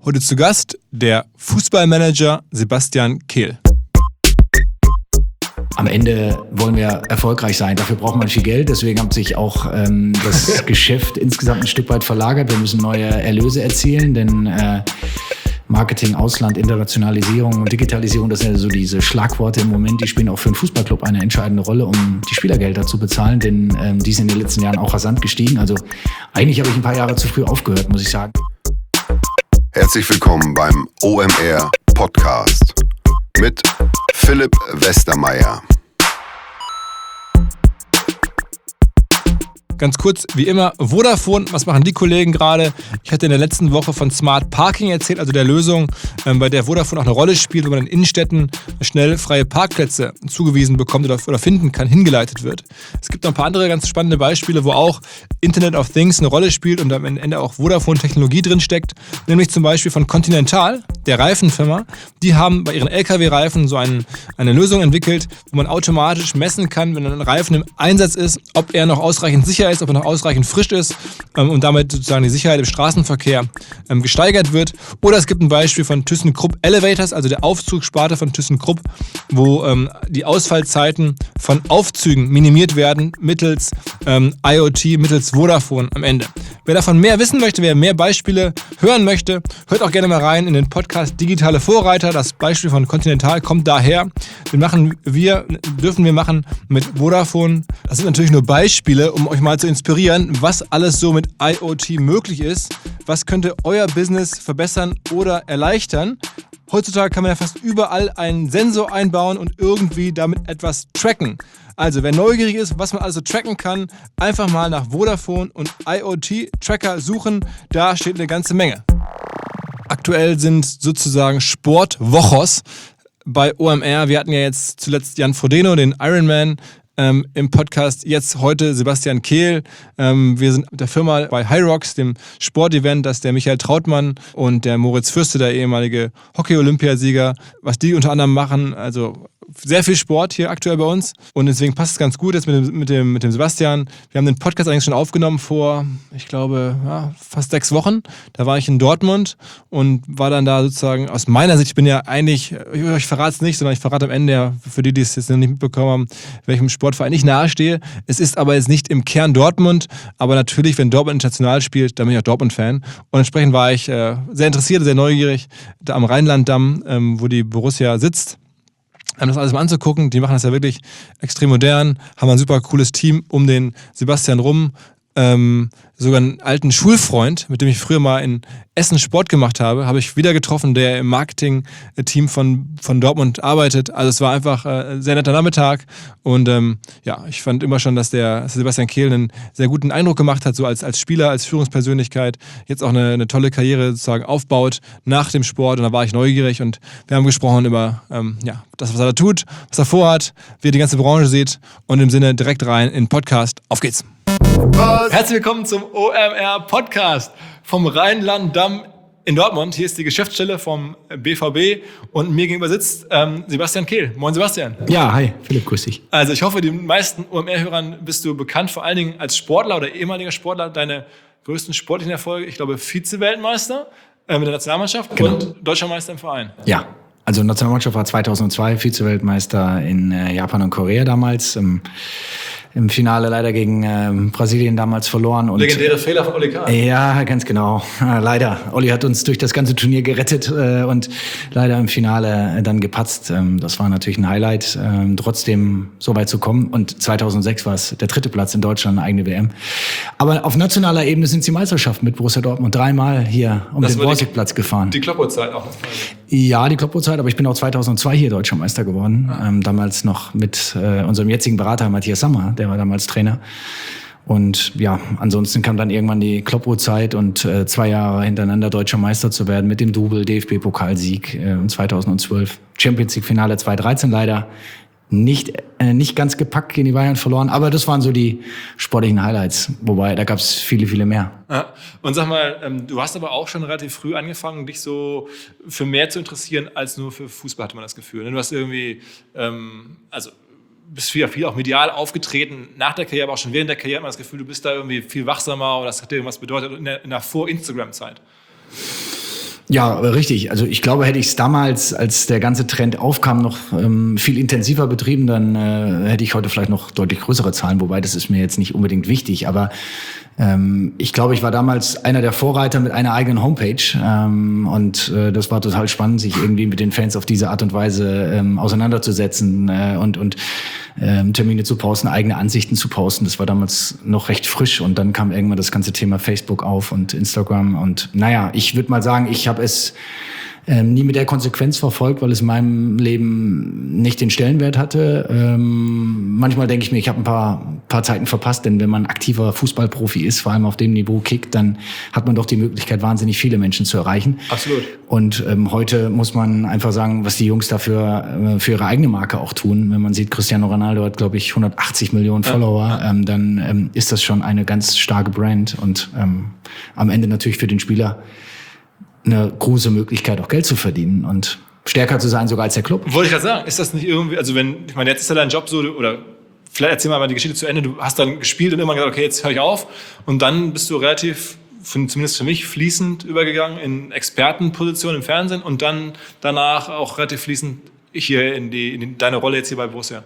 Heute zu Gast der Fußballmanager Sebastian Kehl. Am Ende wollen wir erfolgreich sein. Dafür braucht man viel Geld. Deswegen hat sich auch das Geschäft insgesamt ein Stück weit verlagert. Wir müssen neue Erlöse erzielen, denn Marketing, Ausland, Internationalisierung und Digitalisierung, das sind ja so diese Schlagworte im Moment, die spielen auch für einen Fußballclub eine entscheidende Rolle, um die Spielergelder zu bezahlen, denn die sind in den letzten Jahren auch rasant gestiegen. Also eigentlich habe ich ein paar Jahre zu früh aufgehört, muss ich sagen. Herzlich willkommen beim OMR Podcast mit Philipp Westermeier. Ganz kurz, wie immer, Vodafone, was machen die Kollegen gerade? Ich hatte in der letzten Woche von Smart Parking erzählt, also der Lösung, bei der Vodafone auch eine Rolle spielt, wo man in Innenstädten schnell freie Parkplätze zugewiesen bekommt oder finden kann, hingeleitet wird. Es gibt noch ein paar andere ganz spannende Beispiele, wo auch Internet of Things eine Rolle spielt und am Ende auch Vodafone-Technologie drin steckt, nämlich zum Beispiel von Continental, der Reifenfirma. Die haben bei ihren LKW-Reifen so eine Lösung entwickelt, wo man automatisch messen kann, wenn ein Reifen im Einsatz ist, ob er noch ausreichend sicher ist, ob er noch ausreichend frisch ist und damit sozusagen die Sicherheit im Straßenverkehr gesteigert wird. Oder es gibt ein Beispiel von ThyssenKrupp Elevators, also der Aufzugssparte von ThyssenKrupp, wo die Ausfallzeiten von Aufzügen minimiert werden mittels IoT, mittels Vodafone am Ende. Wer davon mehr wissen möchte, wer mehr Beispiele hören möchte, hört auch gerne mal rein in den Podcast Digitale Vorreiter. Das Beispiel von Continental kommt daher. Dürfen wir machen mit Vodafone. Das sind natürlich nur Beispiele, um euch mal zu inspirieren, was alles so mit IoT möglich ist. Was könnte euer Business verbessern oder erleichtern? Heutzutage kann man ja fast überall einen Sensor einbauen und irgendwie damit etwas tracken. Also wer neugierig ist, was man also tracken kann, einfach mal nach Vodafone und IoT-Tracker suchen. Da steht eine ganze Menge. Aktuell sind sozusagen Sportwochos bei OMR. Wir hatten ja jetzt zuletzt Jan Frodeno, den Ironman, im Podcast, jetzt heute Sebastian Kehl. Wir sind mit der Firma bei Hyrox, dem Sportevent, das der Michael Trautmann und der Moritz Fürste, der ehemalige Hockey-Olympiasieger, was die unter anderem machen, also sehr viel Sport hier aktuell bei uns und deswegen passt es ganz gut jetzt mit dem Sebastian. Wir haben den Podcast eigentlich schon aufgenommen vor, ich glaube, fast 6 Wochen. Da war ich in Dortmund und war dann da sozusagen aus meiner Sicht, ich bin ja eigentlich, ich verrate es nicht, sondern ich verrate am Ende ja, für die es jetzt noch nicht mitbekommen haben, welchem Sportverein ich nahestehe. Es ist aber jetzt nicht im Kern Dortmund, aber natürlich, wenn Dortmund international spielt, dann bin ich auch Dortmund-Fan und entsprechend war ich sehr interessiert, sehr neugierig, da am Rheinlanddamm, wo die Borussia sitzt. Das alles mal anzugucken, die machen das ja wirklich extrem modern, haben ein super cooles Team um den Sebastian rum, sogar einen alten Schulfreund, mit dem ich früher mal in Essen Sport gemacht habe ich wieder getroffen, der im Marketing-Team von Dortmund arbeitet. Also es war einfach ein sehr netter Nachmittag und ich fand immer schon, dass der Sebastian Kehl einen sehr guten Eindruck gemacht hat, so als Spieler, als Führungspersönlichkeit, jetzt auch eine tolle Karriere sozusagen aufbaut nach dem Sport und da war ich neugierig und wir haben gesprochen über das, was er da tut, was er vorhat, wie er die ganze Branche sieht und im Sinne direkt rein in den Podcast. Auf geht's! Herzlich willkommen zum OMR Podcast vom Rheinlanddamm in Dortmund. Hier ist die Geschäftsstelle vom BVB und mir gegenüber sitzt Sebastian Kehl. Moin Sebastian. Ja, hi, Philipp, grüß dich. Also ich hoffe, den meisten OMR-Hörern bist du bekannt, vor allen Dingen als Sportler oder ehemaliger Sportler. Deine größten sportlichen Erfolge, ich glaube Vize-Weltmeister mit der Nationalmannschaft und Deutscher Meister im Verein. Ja, also Nationalmannschaft war 2002 Vize-Weltmeister in Japan und Korea damals. Im Finale leider gegen Brasilien damals verloren. Und legendäre Fehler von Oli Kahn. Ja, ganz genau. Leider. Olli hat uns durch das ganze Turnier gerettet und leider im Finale dann gepatzt. Das war natürlich ein Highlight, trotzdem so weit zu kommen. Und 2006 war es der 3. Platz in Deutschland, eine eigene WM. Aber auf nationaler Ebene sind die Meisterschaften mit Borussia Dortmund 3-mal hier um den Borsigplatz gefahren. Die Kloppo-Zeit auch. Ja, die Kloppo-Zeit, aber ich bin auch 2002 hier Deutscher Meister geworden. Damals noch mit unserem jetzigen Berater Matthias Sammer, der war damals Trainer. Und ja, ansonsten kam dann irgendwann die Kloppo-Zeit und 2 Jahre hintereinander Deutscher Meister zu werden mit dem Double DFB-Pokalsieg 2012. Champions League-Finale 2013 leider nicht ganz gepackt gegen die Bayern verloren, aber das waren so die sportlichen Highlights, wobei da gab es viele, viele mehr. Ja. Und sag mal, du hast aber auch schon relativ früh angefangen, dich so für mehr zu interessieren als nur für Fußball, hatte man das Gefühl. Du hast irgendwie, bist viel auch medial aufgetreten, nach der Karriere, aber auch schon während der Karriere hat man das Gefühl, du bist da irgendwie viel wachsamer oder das hat dir irgendwas bedeutet in der Vor-Instagram-Zeit. Ja, richtig. Also ich glaube, hätte ich es damals, als der ganze Trend aufkam, noch viel intensiver betrieben, dann hätte ich heute vielleicht noch deutlich größere Zahlen, wobei das ist mir jetzt nicht unbedingt wichtig. Aber ich glaube, ich war damals einer der Vorreiter mit einer eigenen Homepage und das war total spannend, sich irgendwie mit den Fans auf diese Art und Weise auseinanderzusetzen und Termine zu posten, eigene Ansichten zu posten. Das war damals noch recht frisch und dann kam irgendwann das ganze Thema Facebook auf und Instagram und naja, ich würde mal sagen, ich habe es nie mit der Konsequenz verfolgt, weil es in meinem Leben nicht den Stellenwert hatte. Manchmal denke ich mir, ich habe ein paar Zeiten verpasst, denn wenn man aktiver Fußballprofi ist, vor allem auf dem Niveau kickt, dann hat man doch die Möglichkeit, wahnsinnig viele Menschen zu erreichen. Absolut. Und heute muss man einfach sagen, was die Jungs dafür für ihre eigene Marke auch tun. Wenn man sieht, Cristiano Ronaldo hat, glaube ich, 180 Millionen Follower, dann ist das schon eine ganz starke Brand und am Ende natürlich für den Spieler eine große Möglichkeit, auch Geld zu verdienen und stärker zu sein sogar als der Club. Wollte ich gerade sagen, ist das nicht irgendwie, also ich meine, jetzt ist ja dein Job so, oder vielleicht erzähl mal die Geschichte zu Ende, du hast dann gespielt und irgendwann gesagt, okay, jetzt höre ich auf und dann bist du relativ, zumindest für mich, fließend übergegangen in Expertenposition im Fernsehen und dann danach auch relativ fließend hier in deine Rolle jetzt hier bei Borussia.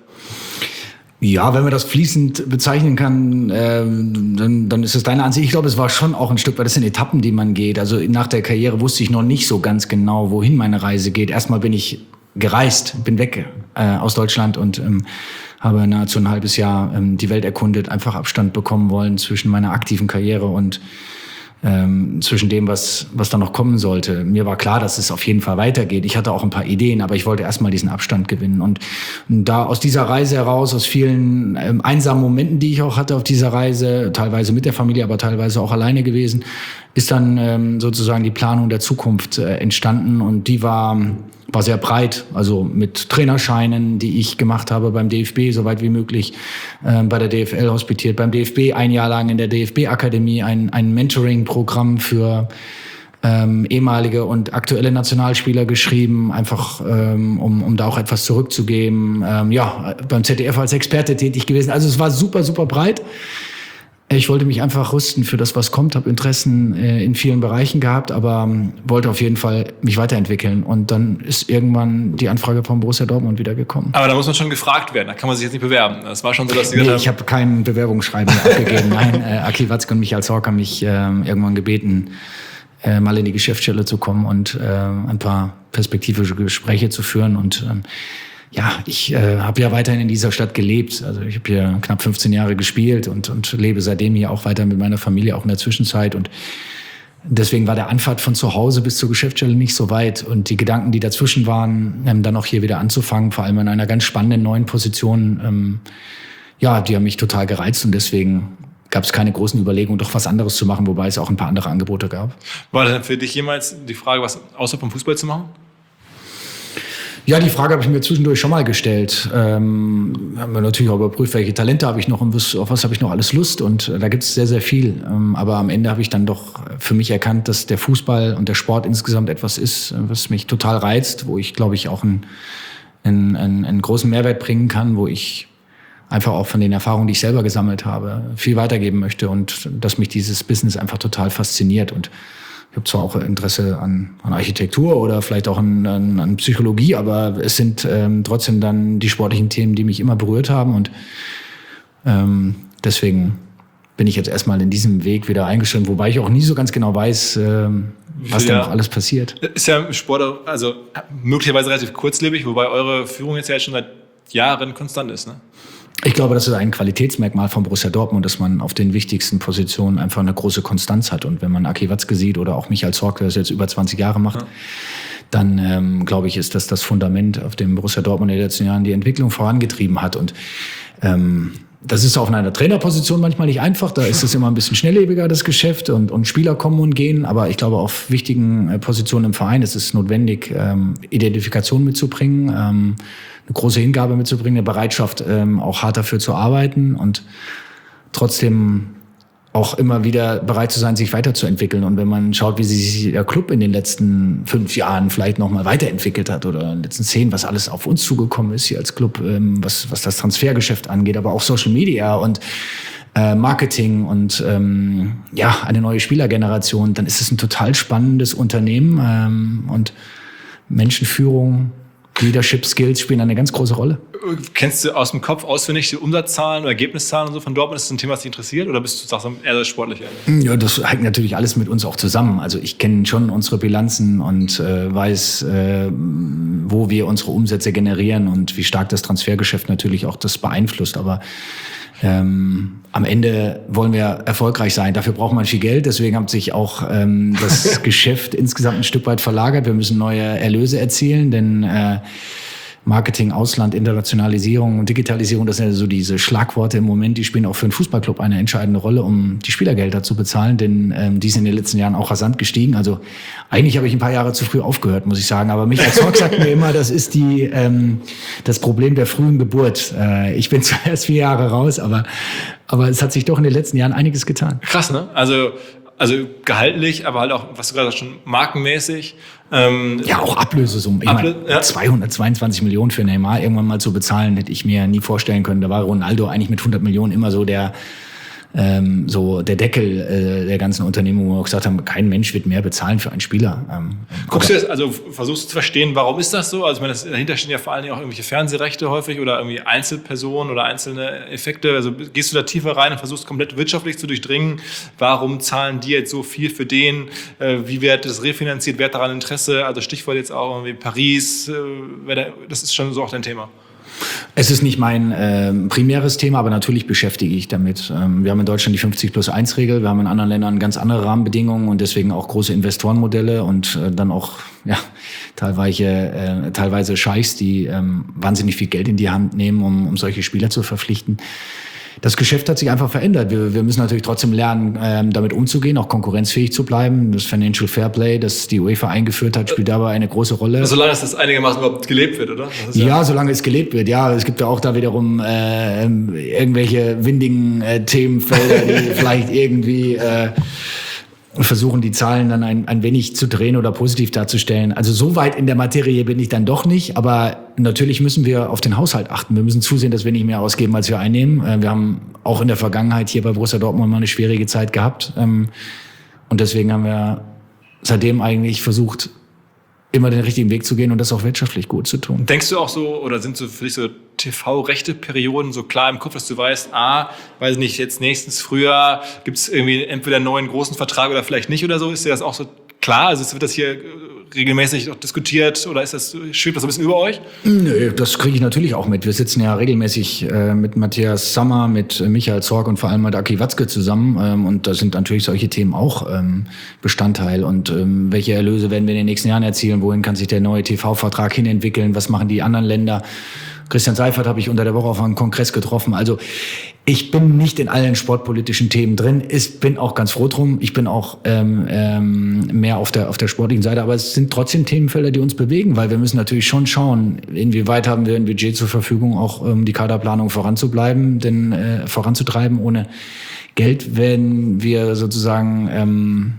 Ja, wenn man das fließend bezeichnen kann, dann ist es deine Ansicht. Ich glaube, es war schon auch ein Stück weit, das sind Etappen, die man geht. Also nach der Karriere wusste ich noch nicht so ganz genau, wohin meine Reise geht. Erstmal bin ich gereist, bin weg aus Deutschland und habe nahezu ein halbes Jahr die Welt erkundet, einfach Abstand bekommen wollen zwischen meiner aktiven Karriere und zwischen dem, was da noch kommen sollte. Mir war klar, dass es auf jeden Fall weitergeht. Ich hatte auch ein paar Ideen, aber ich wollte erstmal diesen Abstand gewinnen. Und da aus dieser Reise heraus, aus vielen einsamen Momenten, die ich auch hatte auf dieser Reise, teilweise mit der Familie, aber teilweise auch alleine gewesen, ist dann sozusagen die Planung der Zukunft entstanden. Und die war sehr breit, also mit Trainerscheinen, die ich gemacht habe beim DFB, soweit wie möglich, bei der DFL hospitiert, beim DFB ein Jahr lang in der DFB-Akademie, ein Mentoring-Programm für ehemalige und aktuelle Nationalspieler geschrieben, einfach um da auch etwas zurückzugeben. Beim ZDF als Experte tätig gewesen. Also es war super, super breit. Ich wollte mich einfach rüsten für das, was kommt, habe Interessen in vielen Bereichen gehabt, aber wollte auf jeden Fall mich weiterentwickeln. Und dann ist irgendwann die Anfrage von Borussia Dortmund wieder gekommen. Aber da muss man schon gefragt werden, da kann man sich jetzt nicht bewerben. Das war schon so, dass ich habe kein Bewerbungsschreiben abgegeben. Nein, Aki Watzke und Michael Zorc haben mich irgendwann gebeten, mal in die Geschäftsstelle zu kommen und ein paar perspektivische Gespräche zu führen und ich habe ja weiterhin in dieser Stadt gelebt. Also ich habe hier knapp 15 Jahre gespielt und lebe seitdem hier auch weiter mit meiner Familie, auch in der Zwischenzeit. Und deswegen war der Anfahrt von zu Hause bis zur Geschäftsstelle nicht so weit. Und die Gedanken, die dazwischen waren, dann auch hier wieder anzufangen, vor allem in einer ganz spannenden neuen Position, die haben mich total gereizt. Und deswegen gab es keine großen Überlegungen, doch was anderes zu machen, wobei es auch ein paar andere Angebote gab. War denn für dich jemals die Frage, was außer vom Fußball zu machen? Ja, die Frage habe ich mir zwischendurch schon mal gestellt. Haben wir natürlich auch überprüft, welche Talente habe ich noch und auf was habe ich noch alles Lust. Und da gibt es sehr, sehr viel. Aber am Ende habe ich dann doch für mich erkannt, dass der Fußball und der Sport insgesamt etwas ist, was mich total reizt, wo ich, glaube ich, auch einen großen Mehrwert bringen kann, wo ich einfach auch von den Erfahrungen, die ich selber gesammelt habe, viel weitergeben möchte und dass mich dieses Business einfach total fasziniert. Und ich habe zwar auch Interesse an Architektur oder vielleicht auch an Psychologie, aber es sind trotzdem dann die sportlichen Themen, die mich immer berührt haben. Und deswegen bin ich jetzt erstmal in diesem Weg wieder eingestellt, wobei ich auch nie so ganz genau weiß, was da noch alles passiert. Ist ja Sport, also möglicherweise relativ kurzlebig, wobei eure Führung jetzt ja schon seit Jahren konstant ist, ne? Ich glaube, das ist ein Qualitätsmerkmal von Borussia Dortmund, dass man auf den wichtigsten Positionen einfach eine große Konstanz hat. Und wenn man Aki Watzke sieht oder auch Michael Zorc, der das jetzt über 20 Jahre macht, dann glaube ich, ist das Fundament, auf dem Borussia Dortmund in den letzten Jahren die Entwicklung vorangetrieben hat. Und das ist auch in einer Trainerposition manchmal nicht einfach. Da ist es immer ein bisschen schnelllebiger, das Geschäft, und Spieler kommen und gehen. Aber ich glaube, auf wichtigen Positionen im Verein ist es notwendig, Identifikation mitzubringen, eine große Hingabe mitzubringen, eine Bereitschaft, auch hart dafür zu arbeiten und trotzdem auch immer wieder bereit zu sein, sich weiterzuentwickeln. Und wenn man schaut, wie sich der Club in den letzten 5 Jahren vielleicht noch mal weiterentwickelt hat oder in den letzten 10, was alles auf uns zugekommen ist hier als Club, was das Transfergeschäft angeht, aber auch Social Media und Marketing und eine neue Spielergeneration, dann ist es ein total spannendes Unternehmen und Menschenführung, Leadership Skills spielen eine ganz große Rolle. Kennst du aus dem Kopf auswendig die Umsatzzahlen oder Ergebniszahlen und so von Dortmund? Ist das ein Thema, das dich interessiert oder bist du, sagst du, eher das Sportliche? Ja, das hängt natürlich alles mit uns auch zusammen. Also ich kenne schon unsere Bilanzen und weiß, wo wir unsere Umsätze generieren und wie stark das Transfergeschäft natürlich auch das beeinflusst. Aber am Ende wollen wir erfolgreich sein. Dafür braucht man viel Geld. Deswegen hat sich auch das Geschäft insgesamt ein Stück weit verlagert. Wir müssen neue Erlöse erzielen, denn Marketing, Ausland, Internationalisierung und Digitalisierung, das sind ja so diese Schlagworte im Moment, die spielen auch für einen Fußballclub eine entscheidende Rolle, um die Spielergelder zu bezahlen, denn die sind in den letzten Jahren auch rasant gestiegen. Also eigentlich habe ich ein paar Jahre zu früh aufgehört, muss ich sagen. Aber Michael Zorc sagt mir immer, das ist das Problem der frühen Geburt. Ich bin zwar erst 4 Jahre raus, aber es hat sich doch in den letzten Jahren einiges getan. Krass, ne? Also gehaltlich, aber halt auch, was du gerade schon markenmäßig. Auch Ablösesummen. Ich meine, 222 Millionen für Neymar irgendwann mal zu bezahlen, hätte ich mir nie vorstellen können. Da war Ronaldo eigentlich mit 100 Millionen immer so der Deckel der ganzen Unternehmung, wo wir gesagt haben, kein Mensch wird mehr bezahlen für einen Spieler. Guckst du das, also versuchst du zu verstehen, warum ist das so? Also ich meine, dahinter stehen ja vor allen Dingen auch irgendwelche Fernsehrechte häufig oder irgendwie Einzelpersonen oder einzelne Effekte. Also gehst du da tiefer rein und versuchst komplett wirtschaftlich zu durchdringen? Warum zahlen die jetzt so viel für den? Wie wird das refinanziert? Wer hat daran Interesse? Also Stichwort jetzt auch irgendwie Paris. Das ist schon so auch dein Thema. Es ist nicht mein primäres Thema, aber natürlich beschäftige ich damit. Wir haben in Deutschland die 50+1-Regel, wir haben in anderen Ländern ganz andere Rahmenbedingungen und deswegen auch große Investorenmodelle und dann auch teilweise Scheichs, die wahnsinnig viel Geld in die Hand nehmen, um solche Spieler zu verpflichten. Das Geschäft hat sich einfach verändert. Wir müssen natürlich trotzdem lernen, damit umzugehen, auch konkurrenzfähig zu bleiben. Das Financial Fairplay, das die UEFA eingeführt hat, spielt dabei eine große Rolle. Solange das einigermaßen überhaupt gelebt wird, oder? Solange es gelebt wird. Ja, es gibt ja auch da wiederum irgendwelche windigen Themenfelder, die vielleicht irgendwie versuchen, die Zahlen dann ein wenig zu drehen oder positiv darzustellen. Also so weit in der Materie bin ich dann doch nicht, aber natürlich müssen wir auf den Haushalt achten. Wir müssen zusehen, dass wir nicht mehr ausgeben, als wir einnehmen. Wir haben auch in der Vergangenheit hier bei Borussia Dortmund mal eine schwierige Zeit gehabt. Und deswegen haben wir seitdem eigentlich versucht, immer den richtigen Weg zu gehen und das auch wirtschaftlich gut zu tun. Denkst du auch so, oder sind so für dich so TV-Rechte-Perioden so klar im Kopf, dass du weißt, weiß ich nicht, jetzt nächstens Frühjahr gibt es irgendwie entweder einen neuen großen Vertrag oder vielleicht nicht oder so? Ist dir das auch so klar? Also wird das hier regelmäßig auch diskutiert oder schwebt das ein bisschen über euch? Nö, das kriege ich natürlich auch mit. Wir sitzen ja regelmäßig mit Matthias Sammer, mit Michael Zorc und vor allem mit Aki Watzke zusammen. Und da sind natürlich solche Themen auch Bestandteil. Und welche Erlöse werden wir in den nächsten Jahren erzielen? Wohin kann sich der neue TV-Vertrag hinentwickeln? Was machen die anderen Länder? Christian Seifert habe ich unter der Woche auf einem Kongress getroffen. Also ich bin nicht in allen sportpolitischen Themen drin. Ich bin auch ganz froh drum. Ich bin auch mehr auf der sportlichen Seite. Aber es sind trotzdem Themenfelder, die uns bewegen, weil wir müssen natürlich schon schauen, inwieweit haben wir ein Budget zur Verfügung, auch die Kaderplanung voranzutreiben. Ohne Geld werden wir sozusagen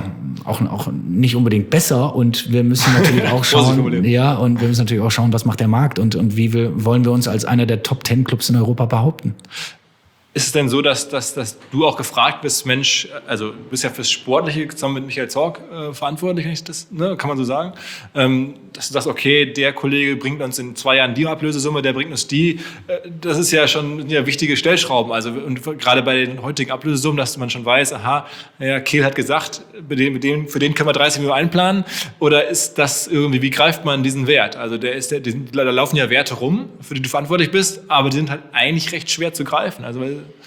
auch nicht unbedingt besser und wir müssen natürlich auch schauen, und wir müssen natürlich auch schauen, was macht der Markt und wie wollen wir uns als einer der Top-10-Clubs in Europa behaupten. Ist es denn so, dass du auch gefragt bist, Mensch, also du bist ja fürs Sportliche zusammen mit Michael Zorc verantwortlich, kann man so sagen, dass du sagst, okay, der Kollege bringt uns in 2 Jahren die Ablösesumme, der bringt uns die, das ist ja schon wichtige Stellschrauben, also und gerade bei den heutigen Ablösesummen, dass man schon weiß, Kehl hat gesagt, für den können wir 30 Millionen einplanen, oder ist das irgendwie, wie greift man diesen Wert? Also da laufen ja Werte rum, für die du verantwortlich bist, aber die sind halt eigentlich recht schwer zu greifen, also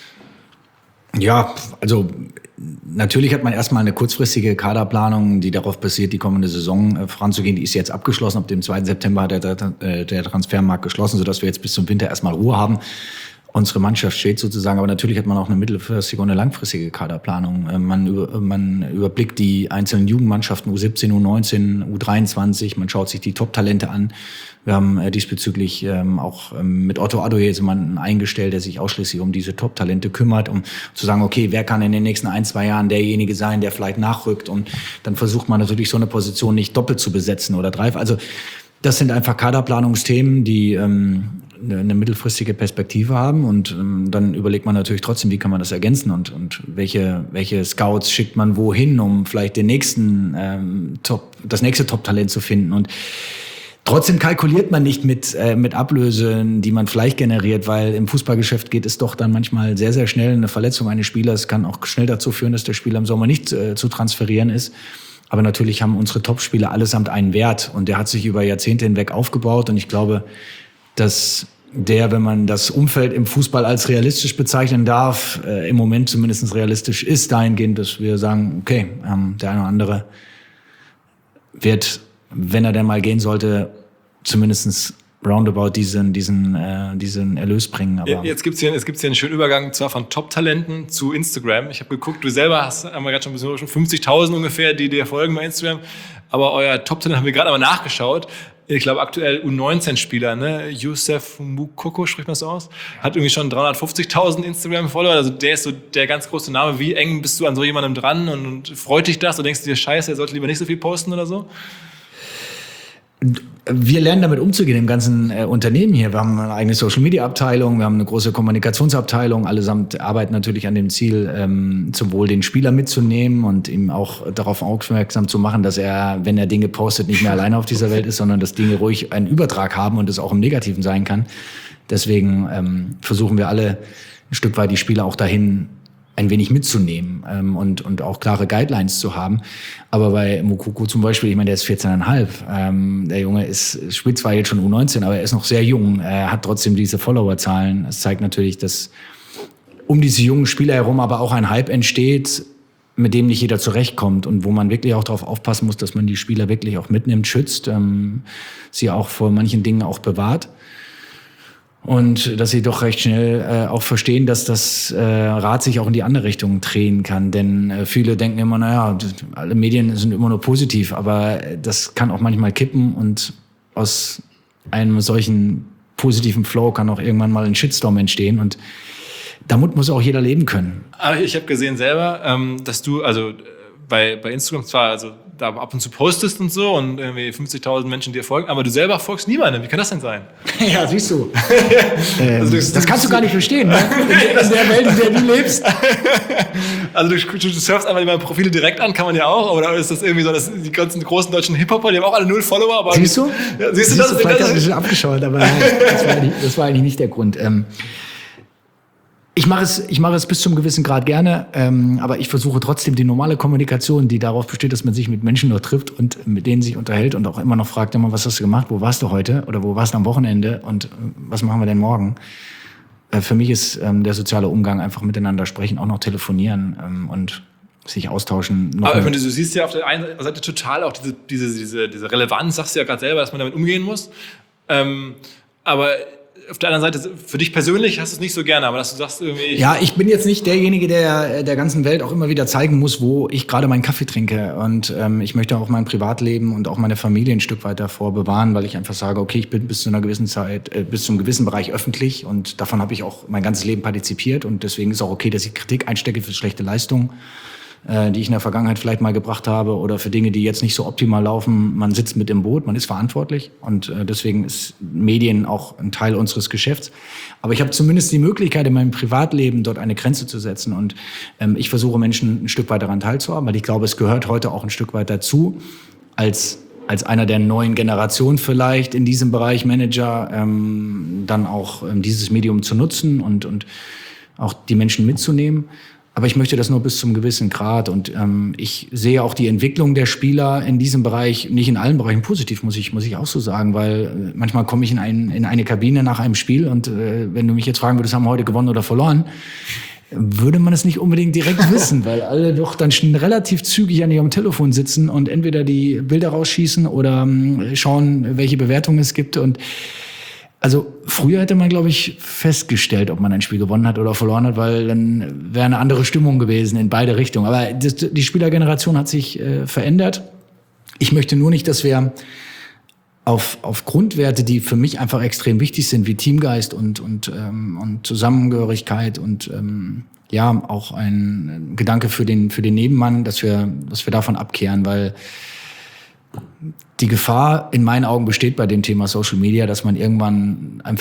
ja, also natürlich hat man erstmal eine kurzfristige Kaderplanung, die darauf basiert, die kommende Saison voranzugehen. Die ist jetzt abgeschlossen. Ab dem 2. September hat der Transfermarkt geschlossen, sodass wir jetzt bis zum Winter erstmal Ruhe haben. Unsere Mannschaft steht sozusagen, aber natürlich hat man auch eine mittelfristige und eine langfristige Kaderplanung. Man überblickt die einzelnen Jugendmannschaften, U17, U19, U23, man schaut sich die Top-Talente an. Wir haben diesbezüglich auch mit Otto Addo jetzt jemanden eingestellt, der sich ausschließlich um diese Top-Talente kümmert, um zu sagen, okay, wer kann in den nächsten 1-2 Jahren derjenige sein, der vielleicht nachrückt, und dann versucht man natürlich so eine Position nicht doppelt zu besetzen oder dreifach. Also das sind einfach Kaderplanungsthemen, die eine mittelfristige Perspektive haben und dann überlegt man natürlich trotzdem, wie kann man das ergänzen und welche Scouts schickt man wohin, um vielleicht das nächste Top-Talent zu finden. Und trotzdem kalkuliert man nicht mit Ablösen, die man vielleicht generiert, weil im Fußballgeschäft geht es doch dann manchmal sehr, sehr schnell. Eine Verletzung eines Spielers kann auch schnell dazu führen, dass der Spieler im Sommer nicht zu transferieren ist. Aber natürlich haben unsere Top-Spieler allesamt einen Wert und der hat sich über Jahrzehnte hinweg aufgebaut und ich glaube, dass wenn man das Umfeld im Fußball als realistisch bezeichnen darf, im Moment zumindest realistisch ist, dahingehend, dass wir sagen, okay, der eine oder andere wird, wenn er denn mal gehen sollte, zumindest roundabout diesen Erlös bringen. Aber jetzt gibt's hier einen schönen Übergang zwar von Top-Talenten zu Instagram. Ich habe geguckt, du selber haben wir gerade schon 50.000 ungefähr, die dir folgen bei Instagram. Aber euer Top-Talent haben wir gerade mal nachgeschaut. Ich glaube aktuell U19-Spieler, ne? Youssef Moukoko, spricht man das aus? Hat irgendwie schon 350.000 Instagram-Follower. Also der ist so der ganz große Name. Wie eng bist du an so jemandem dran und freut dich das? Oder denkst du dir, scheiße, er sollte lieber nicht so viel posten oder so? Wir lernen damit umzugehen im ganzen Unternehmen hier. Wir haben eine eigene Social-Media-Abteilung, wir haben eine große Kommunikationsabteilung. Allesamt arbeiten natürlich an dem Ziel, zum Wohl den Spieler mitzunehmen und ihm auch darauf aufmerksam zu machen, dass er, wenn er Dinge postet, nicht mehr alleine auf dieser Welt ist, sondern dass Dinge ruhig einen Übertrag haben und es auch im Negativen sein kann. Deswegen versuchen wir alle ein Stück weit die Spieler auch dahin ein wenig mitzunehmen und auch klare Guidelines zu haben. Aber bei Moukoko zum Beispiel, ich meine, der ist 14,5. Der Junge spielt zwar jetzt schon U19, aber er ist noch sehr jung. Er hat trotzdem diese Followerzahlen. Es zeigt natürlich, dass um diese jungen Spieler herum aber auch ein Hype entsteht, mit dem nicht jeder zurechtkommt und wo man wirklich auch darauf aufpassen muss, dass man die Spieler wirklich auch mitnimmt, schützt, sie auch vor manchen Dingen auch bewahrt. Und dass sie doch recht schnell auch verstehen, dass das Rad sich auch in die andere Richtung drehen kann. Denn viele denken immer, naja, alle Medien sind immer nur positiv, aber das kann auch manchmal kippen und aus einem solchen positiven Flow kann auch irgendwann mal ein Shitstorm entstehen und damit muss auch jeder leben können. Aber ich habe gesehen selber, dass du, also bei Instagram zwar, also da ab und zu postest und so und irgendwie 50.000 Menschen dir folgen, aber du selber folgst niemandem. Wie kann das denn sein? Ja, siehst du. Also das kannst du gar nicht verstehen, ne? In der Welt, in der du lebst. Also du surfst einfach immer Profile direkt an, kann man ja auch, oder ist das irgendwie so, dass die ganzen großen deutschen Hip-Hopper, die haben auch alle 0 Follower, aber... Siehst du? Ja, siehst du das? Vielleicht ein bisschen abgeschaut, aber das war eigentlich nicht der Grund. Ich mache es bis zum gewissen Grad gerne, aber ich versuche trotzdem die normale Kommunikation, die darauf besteht, dass man sich mit Menschen nur trifft und mit denen sich unterhält und auch immer noch fragt, was hast du gemacht, wo warst du heute oder wo warst du am Wochenende und was machen wir denn morgen? Für mich ist der soziale Umgang einfach miteinander sprechen, auch noch telefonieren und sich austauschen. Aber wenn du siehst ja auf der einen Seite total auch diese Relevanz, sagst du ja gerade selber, dass man damit umgehen muss, aber auf der anderen Seite, für dich persönlich hast du es nicht so gerne, aber dass du sagst irgendwie... Ja, ich bin jetzt nicht derjenige, der ganzen Welt auch immer wieder zeigen muss, wo ich gerade meinen Kaffee trinke. Und ich möchte auch mein Privatleben und auch meine Familie ein Stück weit davor bewahren, weil ich einfach sage, okay, ich bin bis zu einer gewissen Zeit, bis zu einem gewissen Bereich öffentlich und davon habe ich auch mein ganzes Leben partizipiert. Und deswegen ist auch okay, dass ich Kritik einstecke für schlechte Leistungen, die ich in der Vergangenheit vielleicht mal gebracht habe oder für Dinge, die jetzt nicht so optimal laufen. Man sitzt mit im Boot, man ist verantwortlich und deswegen ist Medien auch ein Teil unseres Geschäfts. Aber ich habe zumindest die Möglichkeit, in meinem Privatleben dort eine Grenze zu setzen und ich versuche Menschen ein Stück weit daran teilzuhaben, weil ich glaube, es gehört heute auch ein Stück weit dazu, als einer der neuen Generation vielleicht in diesem Bereich Manager, dann auch dieses Medium zu nutzen und auch die Menschen mitzunehmen. Aber ich möchte das nur bis zum gewissen Grad und ich sehe auch die Entwicklung der Spieler in diesem Bereich, nicht in allen Bereichen positiv, muss ich auch so sagen, weil manchmal komme ich in eine Kabine nach einem Spiel und wenn du mich jetzt fragen würdest, haben wir heute gewonnen oder verloren, würde man es nicht unbedingt direkt wissen, weil alle doch dann schon relativ zügig an ihrem Telefon sitzen und entweder die Bilder rausschießen oder schauen, welche Bewertungen es gibt und also früher hätte man, glaube ich, festgestellt, ob man ein Spiel gewonnen hat oder verloren hat, weil dann wäre eine andere Stimmung gewesen in beide Richtungen. Aber die Spielergeneration hat sich verändert. Ich möchte nur nicht, dass wir auf Grundwerte, die für mich einfach extrem wichtig sind, wie Teamgeist und Zusammengehörigkeit und ja auch ein Gedanke für den Nebenmann, dass wir davon abkehren, weil die Gefahr in meinen Augen besteht bei dem Thema Social Media, dass man irgendwann einfach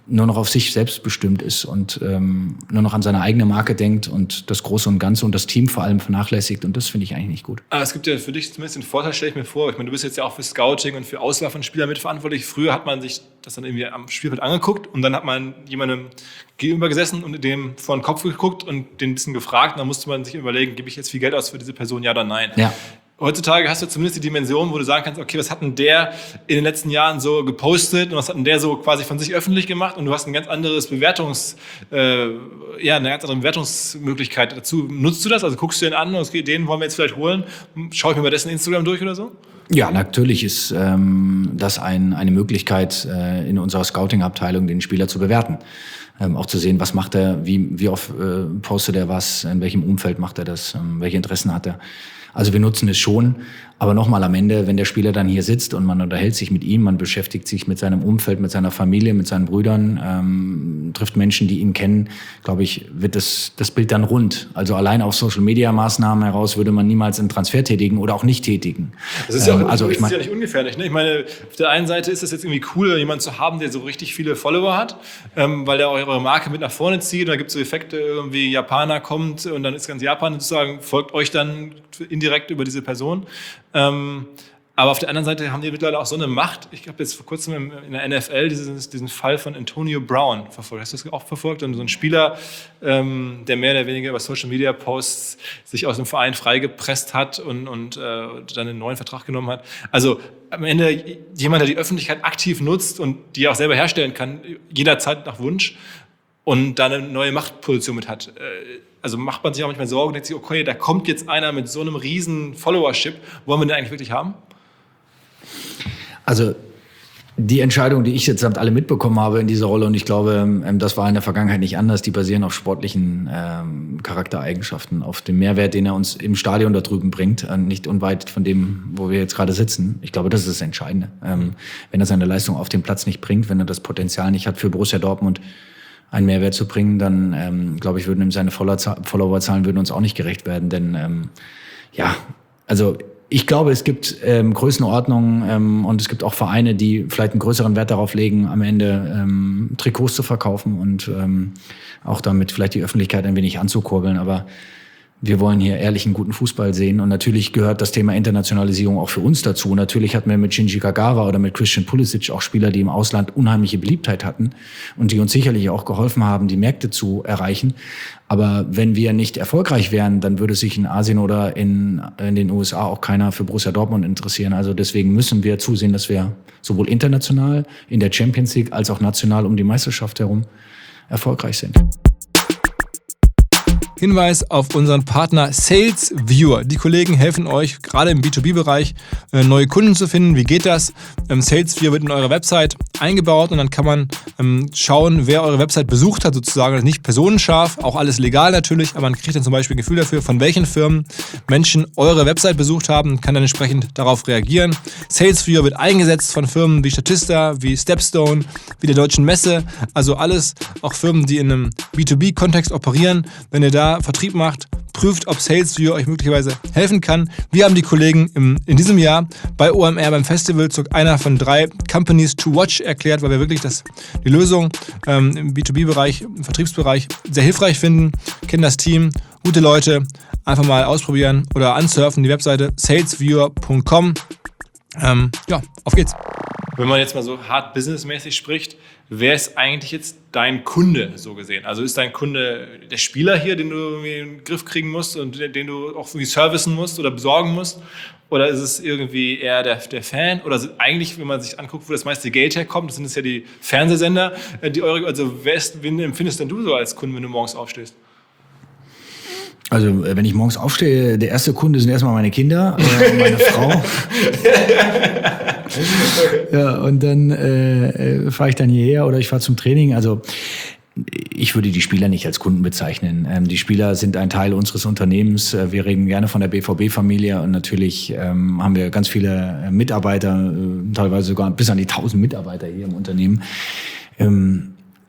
nur noch auf sich selbst bestimmt ist und nur noch an seine eigene Marke denkt und das Große und Ganze und das Team vor allem vernachlässigt. Und das finde ich eigentlich nicht gut. Aber es gibt ja für dich zumindest den Vorteil, stelle ich mir vor. Ich meine, du bist jetzt ja auch für Scouting und für Auswahl von Spielern mitverantwortlich. Früher hat man sich das dann irgendwie am Spielfeld angeguckt und dann hat man jemandem gegenüber gesessen und dem vor den Kopf geguckt und den ein bisschen gefragt. Und dann musste man sich überlegen, gebe ich jetzt viel Geld aus für diese Person, ja oder nein? Ja. Heutzutage hast du zumindest die Dimension, wo du sagen kannst, okay, was hat denn der in den letzten Jahren so gepostet und was hat denn der so quasi von sich öffentlich gemacht und du hast ein ganz anderes eine ganz andere Bewertungsmöglichkeit dazu. Nutzt du das? Also guckst du den an und okay, den wollen wir jetzt vielleicht holen? Schaue ich mir mal dessen Instagram durch oder so? Ja, natürlich ist das eine Möglichkeit in unserer Scouting-Abteilung, den Spieler zu bewerten. Auch zu sehen, was macht er, wie oft postet er was, in welchem Umfeld macht er das, welche Interessen hat er. Also wir nutzen es schon, aber nochmal am Ende, wenn der Spieler dann hier sitzt und man unterhält sich mit ihm, man beschäftigt sich mit seinem Umfeld, mit seiner Familie, mit seinen Brüdern, trifft Menschen, die ihn kennen, glaube ich, wird das Bild dann rund. Also allein auf Social-Media-Maßnahmen heraus würde man niemals einen Transfer tätigen oder auch nicht tätigen. Das ist ja, ist ja nicht ungefährlich. Ne? Ich meine, auf der einen Seite ist es jetzt irgendwie cool, jemanden zu haben, der so richtig viele Follower hat, weil der eure Marke mit nach vorne zieht. Und da gibt es so Effekte, irgendwie Japaner kommt und dann ist ganz Japan sozusagen, folgt euch dann indirekt über diese Person. Aber auf der anderen Seite haben die mittlerweile auch so eine Macht. Ich habe jetzt vor kurzem in der NFL diesen Fall von Antonio Brown verfolgt. Hast du das auch verfolgt? Und so ein Spieler, der mehr oder weniger über Social Media Posts sich aus dem Verein freigepresst hat und dann einen neuen Vertrag genommen hat. Also am Ende jemand, der die Öffentlichkeit aktiv nutzt und die auch selber herstellen kann, jederzeit nach Wunsch und da eine neue Machtposition mit hat. Also macht man sich auch manchmal Sorgen und denkt sich, okay, da kommt jetzt einer mit so einem riesen Followership. Wollen wir den eigentlich wirklich haben? Also die Entscheidung, die ich jetzt samt alle mitbekommen habe in dieser Rolle, und ich glaube, das war in der Vergangenheit nicht anders, die basieren auf sportlichen Charaktereigenschaften, auf dem Mehrwert, den er uns im Stadion da drüben bringt, nicht unweit von dem, wo wir jetzt gerade sitzen. Ich glaube, das ist das Entscheidende. Wenn er seine Leistung auf dem Platz nicht bringt, wenn er das Potenzial nicht hat für Borussia Dortmund, einen Mehrwert zu bringen, dann glaube ich, würden ihm seine Followerzahlen würden uns auch nicht gerecht werden. Denn also ich glaube, es gibt Größenordnungen und es gibt auch Vereine, die vielleicht einen größeren Wert darauf legen, am Ende Trikots zu verkaufen und auch damit vielleicht die Öffentlichkeit ein wenig anzukurbeln. Aber wir wollen hier ehrlichen, guten Fußball sehen. Und natürlich gehört das Thema Internationalisierung auch für uns dazu. Natürlich hatten wir mit Shinji Kagawa oder mit Christian Pulisic auch Spieler, die im Ausland unheimliche Beliebtheit hatten und die uns sicherlich auch geholfen haben, die Märkte zu erreichen. Aber wenn wir nicht erfolgreich wären, dann würde sich in Asien oder in den USA auch keiner für Borussia Dortmund interessieren. Also deswegen müssen wir zusehen, dass wir sowohl international in der Champions League als auch national um die Meisterschaft herum erfolgreich sind. Hinweis auf unseren Partner Sales Viewer. Die Kollegen helfen euch gerade im B2B-Bereich neue Kunden zu finden. Wie geht das? Sales Viewer wird in eure Website eingebaut und dann kann man schauen, wer eure Website besucht hat, sozusagen. Das ist nicht personenscharf, auch alles legal natürlich, aber man kriegt dann zum Beispiel ein Gefühl dafür, von welchen Firmen Menschen eure Website besucht haben und kann dann entsprechend darauf reagieren. Sales Viewer wird eingesetzt von Firmen wie Statista, wie Stepstone, wie der Deutschen Messe, also alles auch Firmen, die in einem B2B-Kontext operieren. Wenn ihr da Vertrieb macht, prüft, ob Sales Viewer euch möglicherweise helfen kann. Wir haben die Kollegen in diesem Jahr bei OMR beim Festival zu einer von 3 Companies to Watch erklärt, weil wir wirklich die Lösung im B2B-Bereich, im Vertriebsbereich sehr hilfreich finden. Kennen das Team, gute Leute, einfach mal ausprobieren oder ansurfen, die Webseite salesviewer.com. Auf geht's. Wenn man jetzt mal so hart businessmäßig spricht, wer ist eigentlich jetzt dein Kunde, so gesehen? Also ist dein Kunde der Spieler hier, den du irgendwie in den Griff kriegen musst und den du auch irgendwie servicen musst oder besorgen musst? Oder ist es irgendwie eher der Fan? Oder eigentlich, wenn man sich anguckt, wo das meiste Geld herkommt, das sind es ja die Fernsehsender, wen empfindest denn du so als Kunde, wenn du morgens aufstehst? Also wenn ich morgens aufstehe, der erste Kunde sind erstmal meine Kinder und meine Frau. Ja, und dann fahre ich dann hierher oder ich fahre zum Training. Also ich würde die Spieler nicht als Kunden bezeichnen. Die Spieler sind ein Teil unseres Unternehmens. Wir reden gerne von der BVB-Familie und natürlich haben wir ganz viele Mitarbeiter, teilweise sogar bis an die 1000 Mitarbeiter hier im Unternehmen.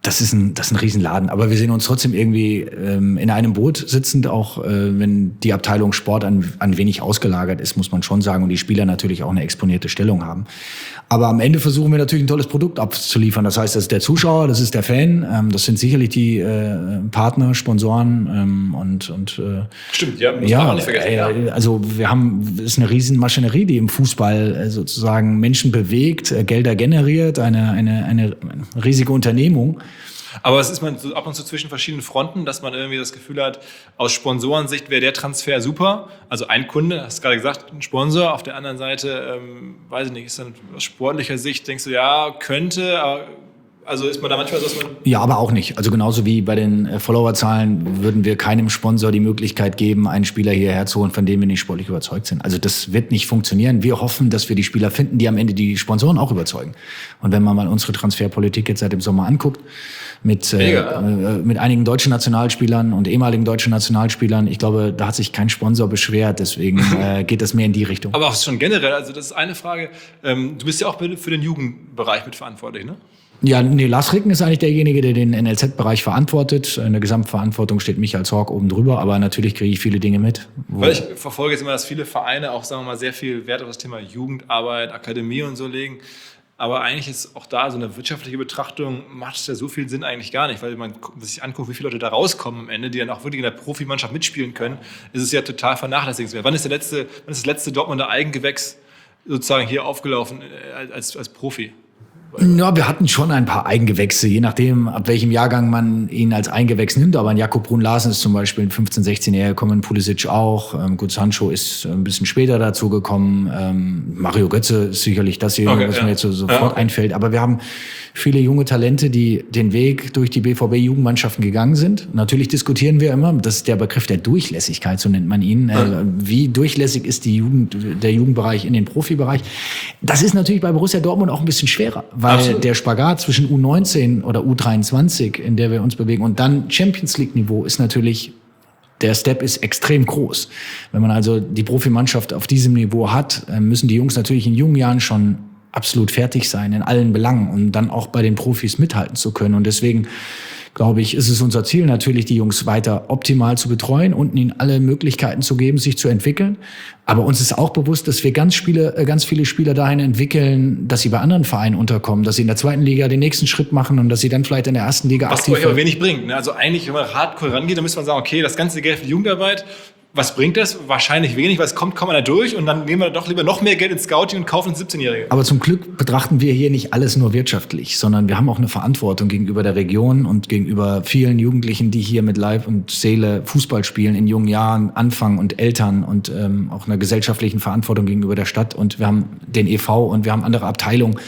Das ist ein Riesenladen. Aber wir sehen uns trotzdem irgendwie in einem Boot sitzend, auch wenn die Abteilung Sport an wenig ausgelagert ist, muss man schon sagen. Und die Spieler natürlich auch eine exponierte Stellung haben. Aber am Ende versuchen wir natürlich ein tolles Produkt abzuliefern. Das heißt, das ist der Zuschauer, das ist der Fan, das sind sicherlich die Partner, Sponsoren und Stimmt, ja, muss man auch nicht vergessen. Also das ist eine Riesenmaschinerie, die im Fußball sozusagen Menschen bewegt, Gelder generiert, eine riesige Unternehmung. Aber es ist man so ab und zu zwischen verschiedenen Fronten, dass man irgendwie das Gefühl hat, aus Sponsorensicht wäre der Transfer super. Also ein Kunde, hast du gerade gesagt, ein Sponsor. Auf der anderen Seite, weiß ich nicht, ist dann aus sportlicher Sicht, denkst du, ja, könnte, aber also ist man da manchmal so, dass man... Ja, aber auch nicht. Also genauso wie bei den Followerzahlen würden wir keinem Sponsor die Möglichkeit geben, einen Spieler hierher zu holen, von dem wir nicht sportlich überzeugt sind. Also das wird nicht funktionieren. Wir hoffen, dass wir die Spieler finden, die am Ende die Sponsoren auch überzeugen. Und wenn man mal unsere Transferpolitik jetzt seit dem Sommer anguckt, mit einigen deutschen Nationalspielern und ehemaligen deutschen Nationalspielern, ich glaube, da hat sich kein Sponsor beschwert. Deswegen geht das mehr in die Richtung. Aber auch schon generell, also das ist eine Frage. Du bist ja auch für den Jugendbereich mitverantwortlich, ne? Ja, nee, Lars Ricken ist eigentlich derjenige, der den NLZ-Bereich verantwortet. In der Gesamtverantwortung steht Michael Zorc oben drüber, aber natürlich kriege ich viele Dinge mit. Weil ich verfolge jetzt immer, dass viele Vereine auch, sagen wir mal, sehr viel Wert auf das Thema Jugendarbeit, Akademie und so legen. Aber eigentlich ist auch da so eine wirtschaftliche Betrachtung, macht es ja so viel Sinn eigentlich gar nicht, weil man sich anguckt, wie viele Leute da rauskommen am Ende, die dann auch wirklich in der Profimannschaft mitspielen können, ist es ja total vernachlässigenswert. Wann ist das letzte Dortmunder Eigengewächs sozusagen hier aufgelaufen als Profi? Ja, wir hatten schon ein paar Eigengewächse, je nachdem, ab welchem Jahrgang man ihn als Eigengewächs nimmt. Aber ein Jakob Brun-Larsen ist zum Beispiel 15-, 16-Jähriger gekommen, Pulisic auch. Gut, Sancho ist ein bisschen später dazu gekommen. Mario Götze ist sicherlich das hier, was mir jetzt sofort einfällt. Aber wir haben viele junge Talente, die den Weg durch die BVB-Jugendmannschaften gegangen sind. Natürlich diskutieren wir immer, das ist der Begriff der Durchlässigkeit, so nennt man ihn. Wie durchlässig ist der Jugendbereich in den Profibereich? Das ist natürlich bei Borussia Dortmund auch ein bisschen schwerer, weil der Spagat zwischen U19 oder U23, in der wir uns bewegen, und dann Champions League-Niveau ist natürlich, der Step ist extrem groß. Wenn man also die Profimannschaft auf diesem Niveau hat, müssen die Jungs natürlich in jungen Jahren schon absolut fertig sein in allen Belangen, um dann auch bei den Profis mithalten zu können. Und deswegen, glaube ich, ist es unser Ziel, natürlich die Jungs weiter optimal zu betreuen und ihnen alle Möglichkeiten zu geben, sich zu entwickeln. Aber uns ist auch bewusst, dass wir ganz viele Spieler dahin entwickeln, dass sie bei anderen Vereinen unterkommen, dass sie in der zweiten Liga den nächsten Schritt machen und dass sie dann vielleicht in der ersten Liga aktiv werden. Was euch aber wenig bringt. Ne? Also eigentlich, wenn man hardcore rangeht, dann müsste man sagen, okay, das ganze Geld für die Jugendarbeit, was bringt das? Wahrscheinlich wenig, weil es kommt kaum einer durch und dann nehmen wir doch lieber noch mehr Geld ins Scouting und kaufen uns 17-Jährige. Aber zum Glück betrachten wir hier nicht alles nur wirtschaftlich, sondern wir haben auch eine Verantwortung gegenüber der Region und gegenüber vielen Jugendlichen, die hier mit Leib und Seele Fußball spielen, in jungen Jahren anfangen, und Eltern und auch einer gesellschaftlichen Verantwortung gegenüber der Stadt. Und wir haben den e.V. und wir haben andere Abteilungen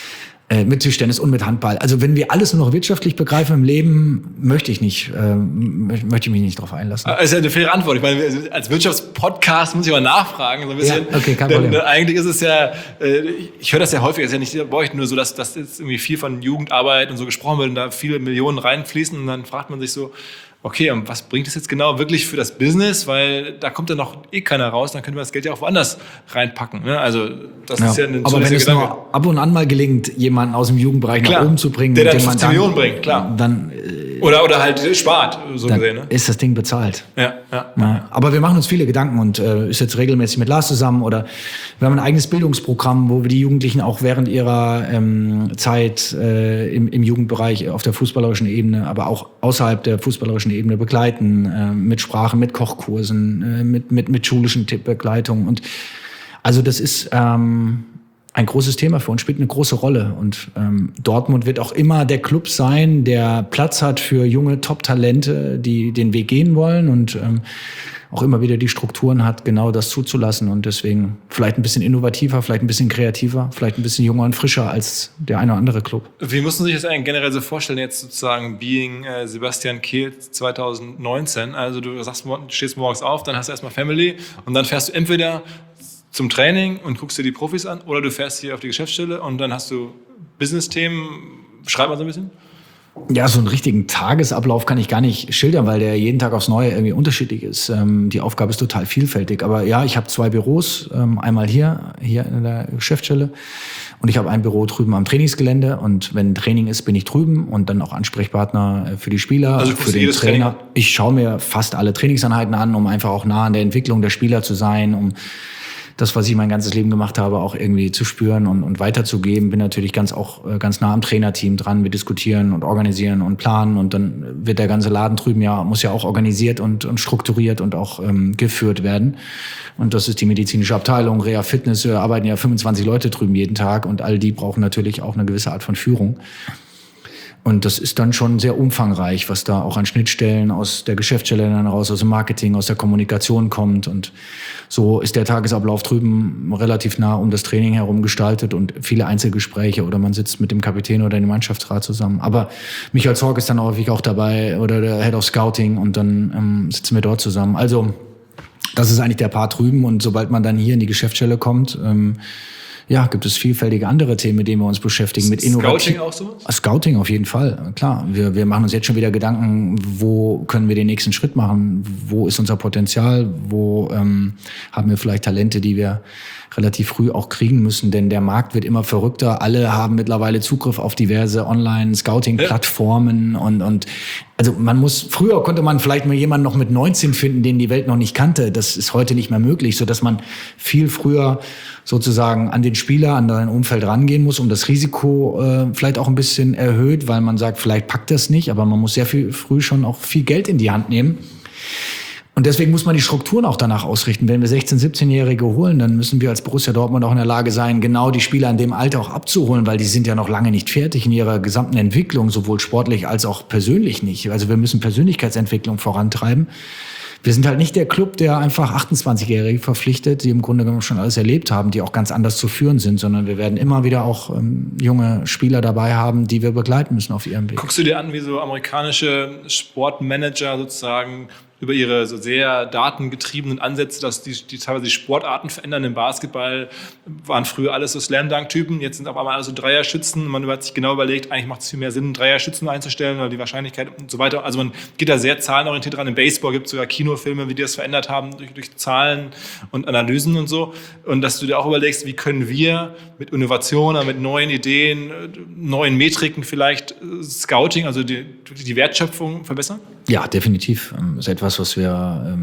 mit Tischtennis und mit Handball. Also wenn wir alles nur noch wirtschaftlich begreifen im Leben, möchte ich mich nicht darauf einlassen. Das ist ja eine faire Antwort. Ich meine, als Wirtschaftspodcast muss ich mal nachfragen. So ein bisschen. Ja, okay, kein Problem. Denn eigentlich ist es ja, ich höre das ja häufig, es ist ja nicht bei euch nur so, dass jetzt irgendwie viel von Jugendarbeit und so gesprochen wird und da viele Millionen reinfließen und dann fragt man sich so, okay, und was bringt es jetzt genau wirklich für das Business? Weil da kommt dann noch keiner raus, dann könnte man das Geld ja auch woanders reinpacken. Ne? Also das ist ja ein aber wenn es nur ab und an mal gelingt, jemanden aus dem Jugendbereich nach oben zu bringen, der dann 15 Millionen bringt, klar. Dann, oder halt spart, so dann gesehen. Ne? Ist das Ding bezahlt. Ja. Aber wir machen uns viele Gedanken und ist jetzt regelmäßig mit Lars zusammen oder wir haben ein eigenes Bildungsprogramm, wo wir die Jugendlichen auch während ihrer Zeit im Jugendbereich auf der fußballerischen Ebene, aber auch außerhalb der fußballerischen Ebene begleiten, mit Sprachen, mit Kochkursen, mit schulischen Begleitungen. Und also das ist ein großes Thema für uns, spielt eine große Rolle. Und Dortmund wird auch immer der Club sein, der Platz hat für junge Top-Talente, die den Weg gehen wollen und auch immer wieder die Strukturen hat, genau das zuzulassen. Und deswegen vielleicht ein bisschen innovativer, vielleicht ein bisschen kreativer, vielleicht ein bisschen junger und frischer als der eine oder andere Club. Wie muss man sich das eigentlich generell so vorstellen, jetzt sozusagen being Sebastian Kehl 2019? Also du stehst morgens auf, dann hast du erstmal Family und dann fährst du entweder zum Training und guckst dir die Profis an oder du fährst hier auf die Geschäftsstelle und dann hast du Business-Themen. Beschreib mal so ein bisschen. Ja, so einen richtigen Tagesablauf kann ich gar nicht schildern, weil der jeden Tag aufs Neue irgendwie unterschiedlich ist. Die Aufgabe ist total vielfältig. Aber ja, ich habe 2 Büros. Einmal hier in der Geschäftsstelle. Und ich habe ein Büro drüben am Trainingsgelände. Und wenn Training ist, bin ich drüben und dann auch Ansprechpartner für die Spieler, also für den Trainer. Ich schaue mir fast alle Trainingseinheiten an, um einfach auch nah an der Entwicklung der Spieler zu sein, um das, was ich mein ganzes Leben gemacht habe, auch irgendwie zu spüren und weiterzugeben. Bin natürlich ganz nah am Trainerteam dran. Wir diskutieren und organisieren und planen und dann wird der ganze Laden drüben muss ja auch organisiert und strukturiert und auch geführt werden. Und das ist die medizinische Abteilung, Reha Fitness, wir arbeiten ja 25 Leute drüben jeden Tag und all die brauchen natürlich auch eine gewisse Art von Führung. Und das ist dann schon sehr umfangreich, was da auch an Schnittstellen aus der Geschäftsstelle dann raus, aus dem Marketing, aus der Kommunikation kommt. Und so ist der Tagesablauf drüben relativ nah um das Training herum gestaltet und viele Einzelgespräche oder man sitzt mit dem Kapitän oder dem Mannschaftsrat zusammen. Aber Michael Zorc ist dann häufig auch dabei oder der Head of Scouting und dann sitzen wir dort zusammen. Also das ist eigentlich der Part drüben und sobald man dann hier in die Geschäftsstelle kommt, gibt es vielfältige andere Themen, mit denen wir uns beschäftigen. Mit Scouting auch so? Scouting auf jeden Fall, klar. Wir machen uns jetzt schon wieder Gedanken, wo können wir den nächsten Schritt machen? Wo ist unser Potenzial? Wo haben wir vielleicht Talente, die wir relativ früh auch kriegen müssen? Denn der Markt wird immer verrückter. Alle haben mittlerweile Zugriff auf diverse Online-Scouting-Plattformen und also früher konnte man vielleicht mal jemanden noch mit 19 finden, den die Welt noch nicht kannte. Das ist heute nicht mehr möglich, sodass man viel früher sozusagen an den Spieler, an dein Umfeld rangehen muss, um das Risiko vielleicht auch ein bisschen erhöht, weil man sagt, vielleicht packt das nicht, aber man muss sehr früh schon auch viel Geld in die Hand nehmen. Und deswegen muss man die Strukturen auch danach ausrichten. Wenn wir 16-, 17-Jährige holen, dann müssen wir als Borussia Dortmund auch in der Lage sein, genau die Spieler in dem Alter auch abzuholen, weil die sind ja noch lange nicht fertig in ihrer gesamten Entwicklung, sowohl sportlich als auch persönlich nicht. Also wir müssen Persönlichkeitsentwicklung vorantreiben. Wir sind halt nicht der Club, der einfach 28-Jährige verpflichtet, die im Grunde genommen schon alles erlebt haben, die auch ganz anders zu führen sind, sondern wir werden immer wieder auch junge Spieler dabei haben, die wir begleiten müssen auf ihrem Weg. Guckst du dir an, wie so amerikanische Sportmanager sozusagen über ihre so sehr datengetriebenen Ansätze, dass die teilweise die Sportarten verändern. Im Basketball waren früher alles so Slam-Dunk-Typen, jetzt sind auf einmal alles so Dreierschützen. Man hat sich genau überlegt, eigentlich macht es viel mehr Sinn, Dreierschützen einzustellen oder die Wahrscheinlichkeit und so weiter. Also man geht da sehr zahlenorientiert ran. Im Baseball gibt es sogar Kinofilme, wie die das verändert haben durch Zahlen und Analysen und so. Und dass du dir auch überlegst, wie können wir mit Innovationen, mit neuen Ideen, neuen Metriken vielleicht Scouting, also die Wertschöpfung verbessern? Ja, definitiv. Das ist etwas, was wir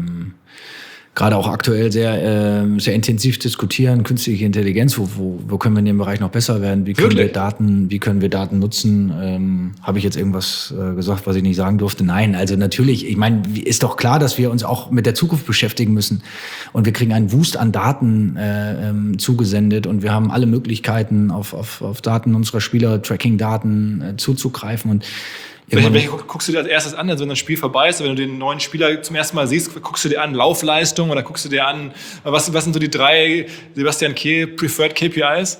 gerade auch aktuell sehr intensiv diskutieren. Künstliche Intelligenz, wo können wir in dem Bereich noch besser werden? Wie können wir Daten nutzen? Habe ich jetzt irgendwas gesagt, was ich nicht sagen durfte? Nein, also natürlich, ich meine, ist doch klar, dass wir uns auch mit der Zukunft beschäftigen müssen. Und wir kriegen einen Wust an Daten zugesendet und wir haben alle Möglichkeiten, auf Daten unserer Spieler, Tracking-Daten zuzugreifen und welche guckst du dir als erstes an, wenn ein Spiel vorbei ist, wenn du den neuen Spieler zum ersten Mal siehst, guckst du dir an Laufleistung oder guckst du dir an, was sind so die 3 Sebastian Kehl Preferred KPIs?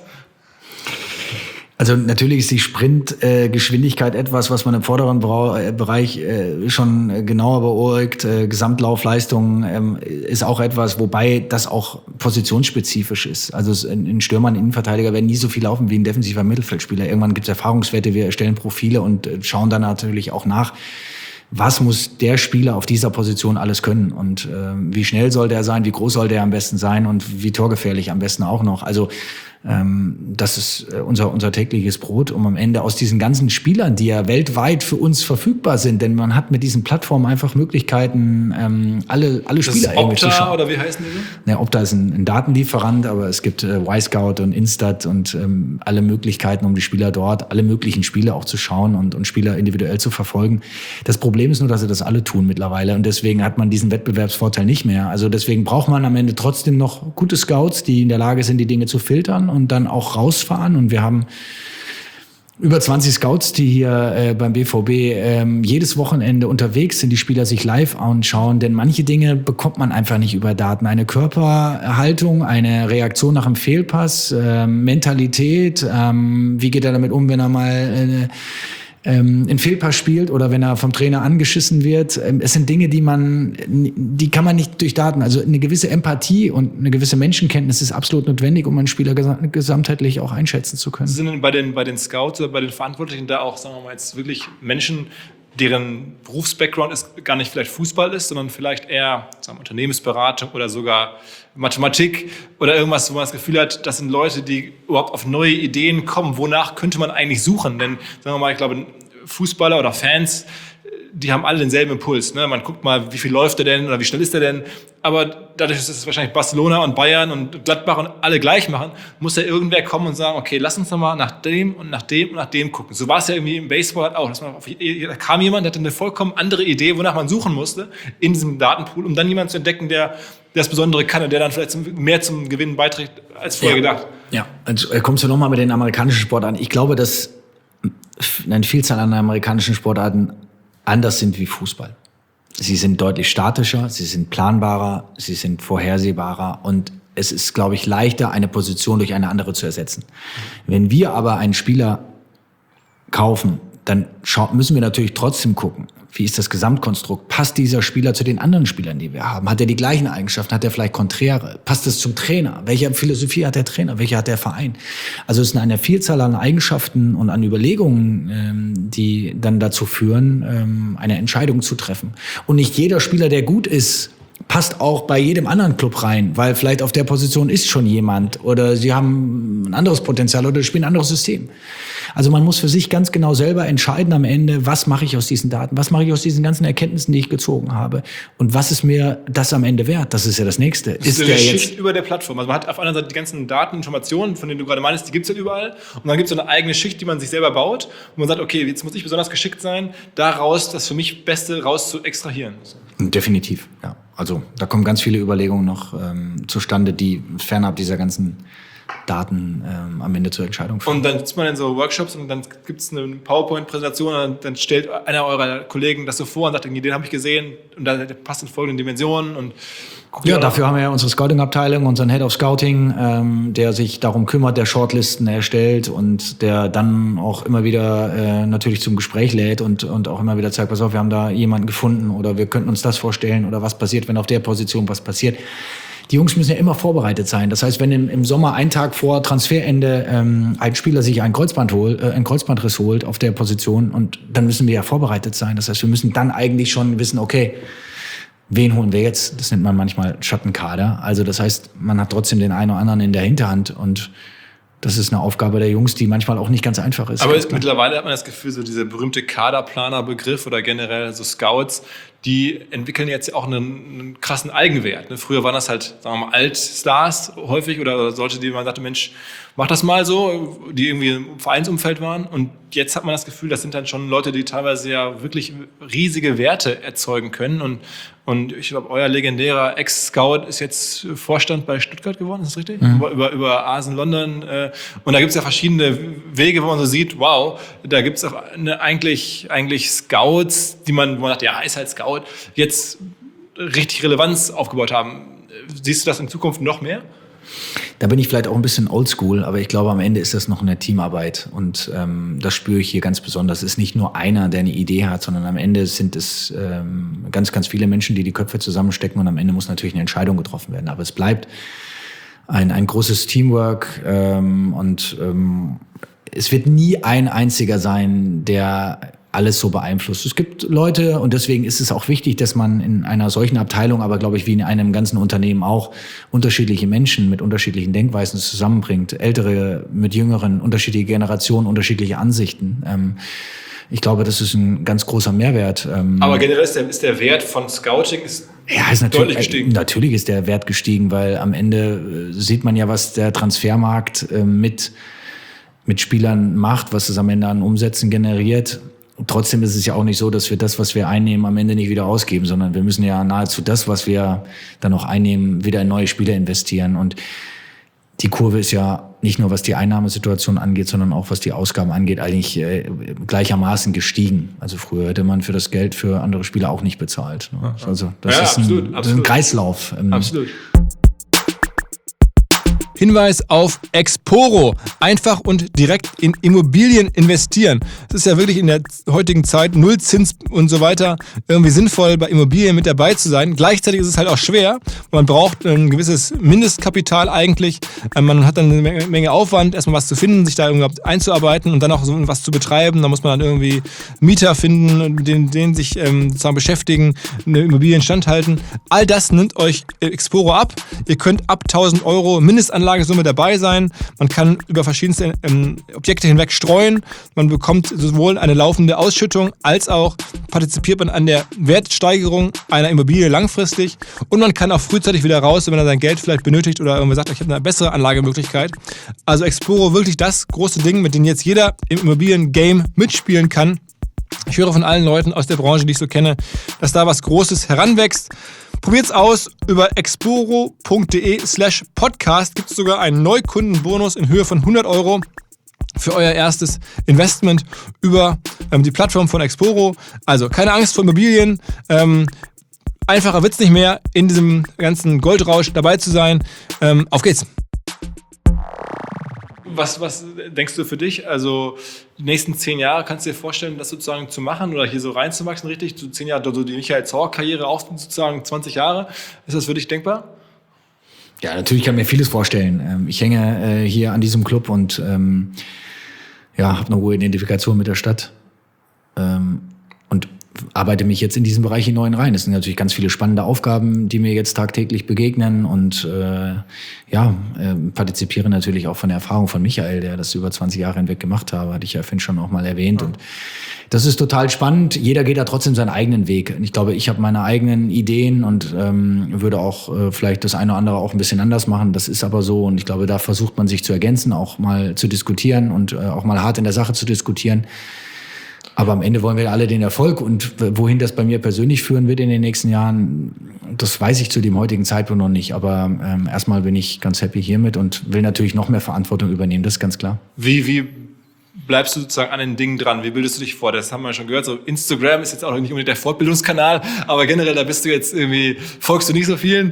Also natürlich ist die Sprintgeschwindigkeit etwas, was man im vorderen Bereich schon genauer beurteilt. Gesamtlaufleistung ist auch etwas, wobei das auch positionsspezifisch ist. Also ein Stürmer, ein Innenverteidiger werden nie so viel laufen wie ein defensiver Mittelfeldspieler. Irgendwann gibt es Erfahrungswerte, wir erstellen Profile und schauen dann natürlich auch nach, was muss der Spieler auf dieser Position alles können und wie schnell soll der sein, wie groß soll der am besten sein und wie torgefährlich am besten auch noch. Also das ist unser tägliches Brot, um am Ende aus diesen ganzen Spielern, die ja weltweit für uns verfügbar sind, denn man hat mit diesen Plattformen einfach Möglichkeiten, alle Spieler irgendwie zu schauen. Oder wie heißen die so? Ja, Opta ist ein Datenlieferant, aber es gibt Y-Scout und Instat und alle Möglichkeiten, um die Spieler dort, alle möglichen Spiele auch zu schauen und Spieler individuell zu verfolgen. Das Problem ist nur, dass sie das alle tun mittlerweile und deswegen hat man diesen Wettbewerbsvorteil nicht mehr. Also deswegen braucht man am Ende trotzdem noch gute Scouts, die in der Lage sind, die Dinge zu filtern und dann auch rausfahren. Und wir haben über 20 Scouts, die hier beim BVB jedes Wochenende unterwegs sind, die Spieler sich live anschauen, denn manche Dinge bekommt man einfach nicht über Daten. Eine Körperhaltung, eine Reaktion nach einem Fehlpass, Mentalität, wie geht er damit um, wenn er mal einen Fehlpass spielt oder wenn er vom Trainer angeschissen wird. Es sind Dinge, die kann man nicht durch Daten. Also eine gewisse Empathie und eine gewisse Menschenkenntnis ist absolut notwendig, um einen Spieler gesamtheitlich auch einschätzen zu können. Sind denn bei den Scouts oder bei den Verantwortlichen da auch, sagen wir mal jetzt wirklich Menschen, deren Berufsbackground ist gar nicht vielleicht Fußball ist, sondern vielleicht eher sagen wir, Unternehmensberatung oder sogar Mathematik oder irgendwas, wo man das Gefühl hat, das sind Leute, die überhaupt auf neue Ideen kommen. Wonach könnte man eigentlich suchen? Denn, sagen wir mal, ich glaube, Fußballer oder Fans, die haben alle denselben Impuls. Ne? Man guckt mal, wie viel läuft er denn oder wie schnell ist er denn. Aber dadurch, dass es wahrscheinlich Barcelona und Bayern und Gladbach und alle gleich machen, muss ja irgendwer kommen und sagen, okay, lass uns doch mal nach dem und nach dem und nach dem gucken. So war es ja irgendwie im Baseball halt auch. Da kam jemand, der hatte eine vollkommen andere Idee, wonach man suchen musste in diesem Datenpool, um dann jemanden zu entdecken, der das Besondere kann und der dann vielleicht mehr zum Gewinn beiträgt als vorher gedacht. Ja, also kommst du nochmal mit den amerikanischen Sportarten. Ich glaube, dass eine Vielzahl an amerikanischen Sportarten anders sind wie Fußball. Sie sind deutlich statischer, sie sind planbarer, sie sind vorhersehbarer und es ist, glaube ich, leichter, eine Position durch eine andere zu ersetzen. Wenn wir aber einen Spieler kaufen, dann müssen wir natürlich trotzdem gucken, wie ist das Gesamtkonstrukt? Passt dieser Spieler zu den anderen Spielern, die wir haben? Hat er die gleichen Eigenschaften? Hat er vielleicht konträre? Passt es zum Trainer? Welche Philosophie hat der Trainer? Welche hat der Verein? Also es ist eine Vielzahl an Eigenschaften und an Überlegungen, die dann dazu führen, eine Entscheidung zu treffen. Und nicht jeder Spieler, der gut ist, passt auch bei jedem anderen Club rein, weil vielleicht auf der Position ist schon jemand oder sie haben ein anderes Potenzial oder spielen ein anderes System. Also man muss für sich ganz genau selber entscheiden am Ende, was mache ich aus diesen Daten, was mache ich aus diesen ganzen Erkenntnissen, die ich gezogen habe und was ist mir das am Ende wert? Das ist ja das Nächste. Das ist der Schicht jetzt über der Plattform. Also man hat auf einer Seite die ganzen Daten, Informationen, von denen du gerade meinst, die gibt es halt überall und dann gibt es so eine eigene Schicht, die man sich selber baut und man sagt, okay, jetzt muss ich besonders geschickt sein, daraus das für mich Beste raus zu extrahieren. Definitiv, ja. Also da kommen ganz viele Überlegungen noch zustande, die fernab dieser ganzen Daten am Ende zur Entscheidung führen. Und dann sitzt man in so Workshops und dann gibt es eine PowerPoint-Präsentation und dann stellt einer eurer Kollegen das so vor und sagt, den habe ich gesehen und der passt in folgenden Dimensionen. Und ja, dafür haben wir ja unsere Scouting-Abteilung, unseren Head of Scouting, der sich darum kümmert, der Shortlisten erstellt und der dann auch immer wieder natürlich zum Gespräch lädt und auch immer wieder zeigt, pass auf, wir haben da jemanden gefunden oder wir könnten uns das vorstellen oder was passiert, wenn auf der Position was passiert. Die Jungs müssen ja immer vorbereitet sein. Das heißt, wenn im Sommer einen Tag vor Transferende ein Spieler sich einen Kreuzbandriss holt auf der Position und dann müssen wir ja vorbereitet sein. Das heißt, wir müssen dann eigentlich schon wissen, okay, wen holen wir jetzt? Das nennt man manchmal Schattenkader. Also das heißt, man hat trotzdem den einen oder anderen in der Hinterhand und das ist eine Aufgabe der Jungs, die manchmal auch nicht ganz einfach ist. Aber mittlerweile hat man das Gefühl, so dieser berühmte Kaderplaner-Begriff oder generell so Scouts, die entwickeln jetzt auch einen krassen Eigenwert. Ne? Früher waren das halt, sagen wir mal, Altstars häufig oder solche, die man sagte, Mensch, mach das mal so, die irgendwie im Vereinsumfeld waren. Und jetzt hat man das Gefühl, das sind dann schon Leute, die teilweise ja wirklich riesige Werte erzeugen können. Und ich glaube, euer legendärer Ex-Scout ist jetzt Vorstand bei Stuttgart geworden, ist das richtig? Mhm. Über Arsen London. Und da gibt es ja verschiedene Wege, wo man so sieht, wow, da gibt es auch eigentlich Scouts, wo man sagt, ja, ist halt Scout, jetzt richtig Relevanz aufgebaut haben. Siehst du das in Zukunft noch mehr? Da bin ich vielleicht auch ein bisschen oldschool, aber ich glaube, am Ende ist das noch eine Teamarbeit und das spüre ich hier ganz besonders. Es ist nicht nur einer, der eine Idee hat, sondern am Ende sind es ganz, ganz viele Menschen, die die Köpfe zusammenstecken und am Ende muss natürlich eine Entscheidung getroffen werden. Aber es bleibt ein großes Teamwork und es wird nie ein einziger sein, der alles so beeinflusst. Es gibt Leute und deswegen ist es auch wichtig, dass man in einer solchen Abteilung, aber glaube ich wie in einem ganzen Unternehmen auch, unterschiedliche Menschen mit unterschiedlichen Denkweisen zusammenbringt. Ältere mit Jüngeren, unterschiedliche Generationen, unterschiedliche Ansichten. Ich glaube, das ist ein ganz großer Mehrwert. Aber generell ist der Wert von Scouting ist deutlich gestiegen. Natürlich ist der Wert gestiegen, weil am Ende sieht man ja, was der Transfermarkt mit Spielern macht, was es am Ende an Umsätzen generiert. Trotzdem ist es ja auch nicht so, dass wir das, was wir einnehmen, am Ende nicht wieder ausgeben, sondern wir müssen ja nahezu das, was wir dann noch einnehmen, wieder in neue Spieler investieren. Und die Kurve ist ja nicht nur, was die Einnahmesituation angeht, sondern auch, was die Ausgaben angeht, eigentlich gleichermaßen gestiegen. Also früher hätte man für das Geld für andere Spieler auch nicht bezahlt. Also das ist ein Kreislauf. Absolut. Hinweis auf Exporo. Einfach und direkt in Immobilien investieren. Es ist ja wirklich in der heutigen Zeit Nullzins und so weiter irgendwie sinnvoll, bei Immobilien mit dabei zu sein. Gleichzeitig ist es halt auch schwer. Man braucht ein gewisses Mindestkapital eigentlich. Man hat dann eine Menge Aufwand, erstmal was zu finden, sich da irgendwie einzuarbeiten und dann auch so was zu betreiben. Da muss man dann irgendwie Mieter finden, mit denen sich sozusagen beschäftigen, eine Immobilie instand halten. All das nimmt euch Exporo ab. Ihr könnt ab 1.000 € Mindestanlagesumme dabei sein. Man kann über verschiedenste Objekte hinweg streuen. Man bekommt sowohl eine laufende Ausschüttung als auch partizipiert man an der Wertsteigerung einer Immobilie langfristig. Und man kann auch frühzeitig wieder raus, wenn man sein Geld vielleicht benötigt oder irgendwie sagt, ich habe eine bessere Anlagemöglichkeit. Also Exporo wirklich das große Ding, mit dem jetzt jeder im Immobilien-Game mitspielen kann. Ich höre von allen Leuten aus der Branche, die ich so kenne, dass da was Großes heranwächst. Probiert's aus. Über exporo.de/podcast gibt es sogar einen Neukundenbonus in Höhe von 100 € für euer erstes Investment über die Plattform von Exporo. Also keine Angst vor Immobilien. Einfacher wird's nicht mehr, in diesem ganzen Goldrausch dabei zu sein. Auf geht's. Was denkst du für dich? Also die nächsten 10 Jahre, kannst du dir vorstellen, das sozusagen zu machen oder hier so reinzuwachsen, richtig? So 10 Jahre, so die Michael Zorc-Karriere auch sozusagen 20 Jahre. Ist das für dich denkbar? Ja, natürlich kann ich mir vieles vorstellen. Ich hänge hier an diesem Club und habe eine hohe Identifikation mit der Stadt und arbeite mich jetzt in diesen Bereich hinein rein. Es sind natürlich ganz viele spannende Aufgaben, die mir jetzt tagtäglich begegnen und partizipiere natürlich auch von der Erfahrung von Michael, der das über 20 Jahre hinweg gemacht habe, hatte ich ja vorhin schon auch mal erwähnt. Und das ist total spannend. Jeder geht da trotzdem seinen eigenen Weg. Und ich glaube, ich habe meine eigenen Ideen und würde auch vielleicht das eine oder andere auch ein bisschen anders machen. Das ist aber so und ich glaube, da versucht man sich zu ergänzen, auch mal zu diskutieren und auch mal hart in der Sache zu diskutieren. Aber am Ende wollen wir alle den Erfolg und wohin das bei mir persönlich führen wird in den nächsten Jahren, das weiß ich zu dem heutigen Zeitpunkt noch nicht. Aber erstmal bin ich ganz happy hiermit und will natürlich noch mehr Verantwortung übernehmen, das ist ganz klar. Wie bleibst du sozusagen an den Dingen dran? Wie bildest du dich vor? Das haben wir schon gehört. So Instagram ist jetzt auch nicht unbedingt der Fortbildungskanal, aber generell, da bist du jetzt irgendwie, folgst du nicht so vielen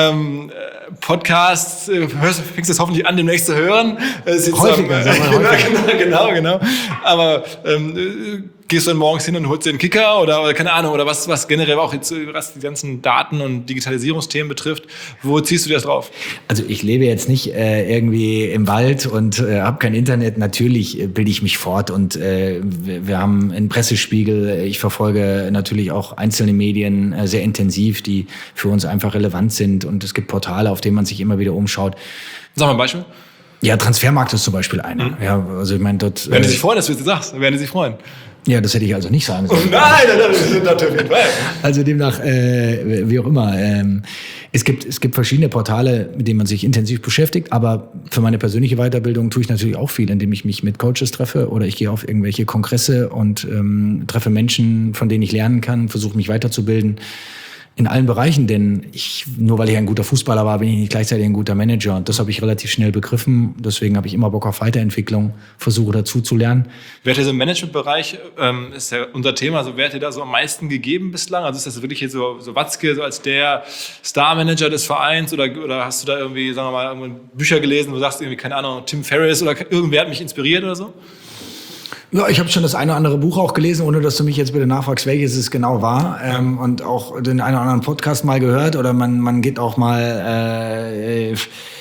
Podcasts, fängst du es hoffentlich an, demnächst zu hören. Häufiger, Genau. Aber gehst du dann morgens hin und holst dir einen Kicker oder keine Ahnung, oder was generell auch jetzt, was die ganzen Daten- und Digitalisierungsthemen betrifft, wo ziehst du dir das drauf? Also ich lebe jetzt nicht irgendwie im Wald und habe kein Internet. Natürlich bilde ich mich fort und wir haben einen Pressespiegel. Ich verfolge natürlich auch einzelne Medien sehr intensiv, die für uns einfach relevant sind und es gibt Portale, auf denen man sich immer wieder umschaut. Sag mal ein Beispiel. Ja, Transfermarkt ist zum Beispiel einer. Ja, also ich meine, dort. Werden die sich freuen, dass du das sagst? Werden die sich freuen? Ja, das hätte ich also nicht sagen sollen. Oh nein, das ist natürlich nicht. Also demnach, wie auch immer. Es gibt verschiedene Portale, mit denen man sich intensiv beschäftigt, aber für meine persönliche Weiterbildung tue ich natürlich auch viel, indem ich mich mit Coaches treffe oder ich gehe auf irgendwelche Kongresse und treffe Menschen, von denen ich lernen kann, versuche mich weiterzubilden. In allen Bereichen, denn nur weil ich ein guter Fußballer war, bin ich nicht gleichzeitig ein guter Manager. Und das habe ich relativ schnell begriffen. Deswegen habe ich immer Bock auf Weiterentwicklung, versuche dazu zu lernen. Wer hat dir so im Managementbereich, ist ja unser Thema, so wer hat dir da so am meisten gegeben bislang? Also ist das wirklich hier so Watzke so als der Star-Manager des Vereins oder hast du da irgendwie, sagen wir mal, Bücher gelesen, wo du sagst irgendwie, keine Ahnung, Tim Ferriss oder irgendwer hat mich inspiriert oder so? Ja, ich habe schon das eine oder andere Buch auch gelesen, ohne dass du mich jetzt bitte nachfragst, welches es genau war. Und auch den einen oder anderen Podcast mal gehört. Oder man geht auch mal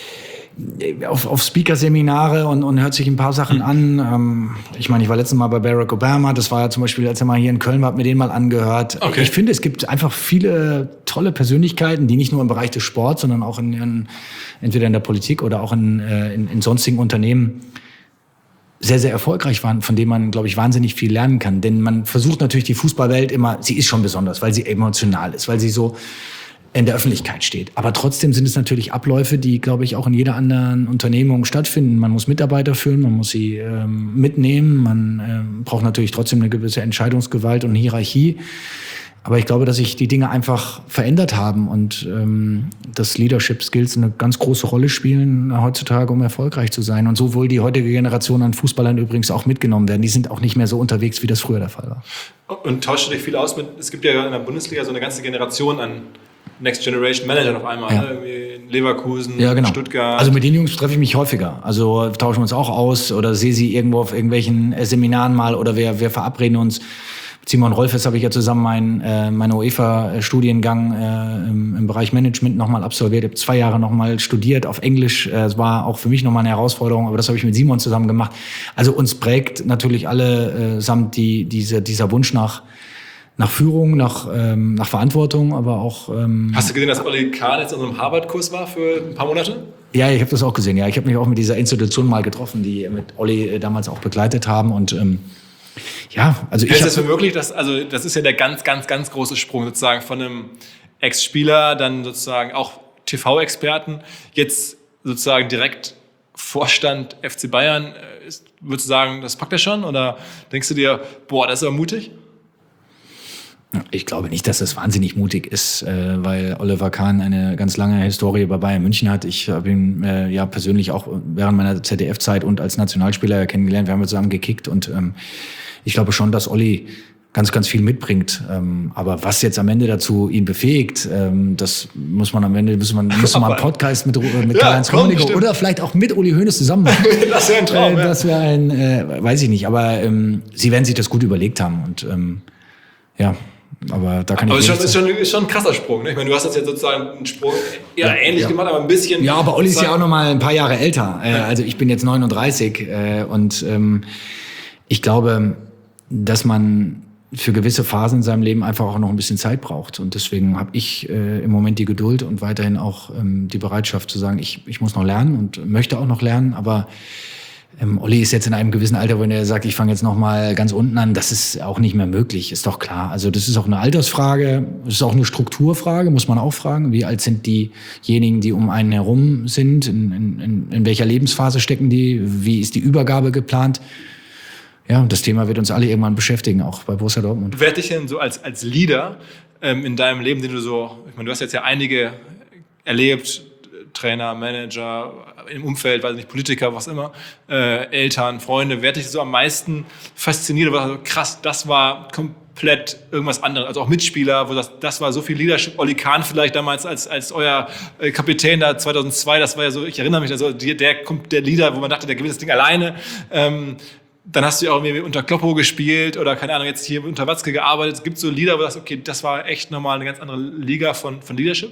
auf Speaker-Seminare und hört sich ein paar Sachen an. Ich meine, ich war letztes Mal bei Barack Obama. Das war ja zum Beispiel, als er mal hier in Köln war, hab mir den mal angehört. Okay. Ich finde, es gibt einfach viele tolle Persönlichkeiten, die nicht nur im Bereich des Sports, sondern auch entweder in der Politik oder auch in sonstigen Unternehmen sehr, sehr erfolgreich waren, von denen man, glaube ich, wahnsinnig viel lernen kann. Denn man versucht natürlich die Fußballwelt immer, sie ist schon besonders, weil sie emotional ist, weil sie so in der Öffentlichkeit steht. Aber trotzdem sind es natürlich Abläufe, die, glaube ich, auch in jeder anderen Unternehmung stattfinden. Man muss Mitarbeiter führen, man muss sie mitnehmen, man braucht natürlich trotzdem eine gewisse Entscheidungsgewalt und Hierarchie. Aber ich glaube, dass sich die Dinge einfach verändert haben und dass Leadership Skills eine ganz große Rolle spielen heutzutage, um erfolgreich zu sein. Und sowohl die heutige Generation an Fußballern übrigens auch mitgenommen werden. Die sind auch nicht mehr so unterwegs, wie das früher der Fall war. Und tauscht du dich viel aus mit, es gibt ja in der Bundesliga so eine ganze Generation an Next Generation Manager auf einmal. Ja. Ne? Irgendwie in Leverkusen, Ja, genau. Stuttgart. Also mit den Jungs treffe ich mich häufiger. Also tauschen wir uns auch aus oder sehe sie irgendwo auf irgendwelchen Seminaren mal oder wir verabreden uns. Simon Rolfes habe ich ja zusammen meinen UEFA-Studiengang im Bereich Management nochmal absolviert. Ich habe 2 Jahre nochmal studiert auf Englisch. Es war auch für mich nochmal eine Herausforderung, aber das habe ich mit Simon zusammen gemacht. Also uns prägt natürlich alle samt dieser Wunsch nach Führung, nach Verantwortung, aber auch... Hast du gesehen, dass Olli Kahn jetzt in unserem Harvard-Kurs war für ein paar Monate? Ja, ich habe das auch gesehen. Ja, ich habe mich auch mit dieser Institution mal getroffen, die mit Olli damals auch begleitet haben und ja, also ist das für möglich, das ist ja der ganz, ganz, ganz große Sprung sozusagen von einem Ex-Spieler, dann sozusagen auch TV-Experten, jetzt sozusagen direkt Vorstand FC Bayern. Würdest du sagen, das packt er schon? Oder denkst du dir, boah, das ist aber mutig? Ich glaube nicht, dass das wahnsinnig mutig ist, weil Oliver Kahn eine ganz lange Historie bei Bayern München hat. Ich habe ihn ja persönlich auch während meiner ZDF-Zeit und als Nationalspieler kennengelernt. Wir haben zusammen gekickt und ich glaube schon, dass Olli ganz, ganz viel mitbringt. Aber was jetzt am Ende dazu ihn befähigt, das muss man am Ende, müssen wir mal einen Podcast mit Karl-Heinz Rummenigge oder vielleicht auch mit Uli Hoeneß zusammen machen. Das wäre ein Traum. Das wäre weiß ich nicht, aber sie werden sich das gut überlegt haben und ja. Aber da kann aber ich ist schon ein krasser Sprung. Ne? Ich meine, du hast jetzt sozusagen einen Sprung ähnlich gemacht, aber ein bisschen. Ja, aber Olli ist ja auch noch mal ein paar Jahre älter. Also ich bin jetzt 39 und ich glaube, dass man für gewisse Phasen in seinem Leben einfach auch noch ein bisschen Zeit braucht. Und deswegen habe ich im Moment die Geduld und weiterhin auch die Bereitschaft zu sagen, ich muss noch lernen und möchte auch noch lernen, aber Olli ist jetzt in einem gewissen Alter, wo er sagt, ich fange jetzt noch mal ganz unten an. Das ist auch nicht mehr möglich, ist doch klar. Also das ist auch eine Altersfrage, das ist auch eine Strukturfrage, muss man auch fragen. Wie alt sind diejenigen, die um einen herum sind? In welcher Lebensphase stecken die? Wie ist die Übergabe geplant? Ja, das Thema wird uns alle irgendwann beschäftigen, auch bei Borussia Dortmund. Wer dich denn so als Leader in deinem Leben, den du so, ich meine, du hast jetzt ja einige erlebt, Trainer, Manager, im Umfeld, weiß nicht, Politiker, was immer, Eltern, Freunde, wer hat dich so am meisten fasziniert? War so krass, das war komplett irgendwas anderes, also auch Mitspieler, wo das war so viel Leadership. Olli Kahn vielleicht damals als euer Kapitän da 2002, das war ja so, ich erinnere mich, also der Leader, wo man dachte, der gewinnt das Ding alleine. Dann hast du ja auch irgendwie unter Kloppo gespielt oder keine Ahnung, jetzt hier unter Watzke gearbeitet. Es gibt so Leader, wo du sagst, okay, das war echt nochmal eine ganz andere Liga von Leadership.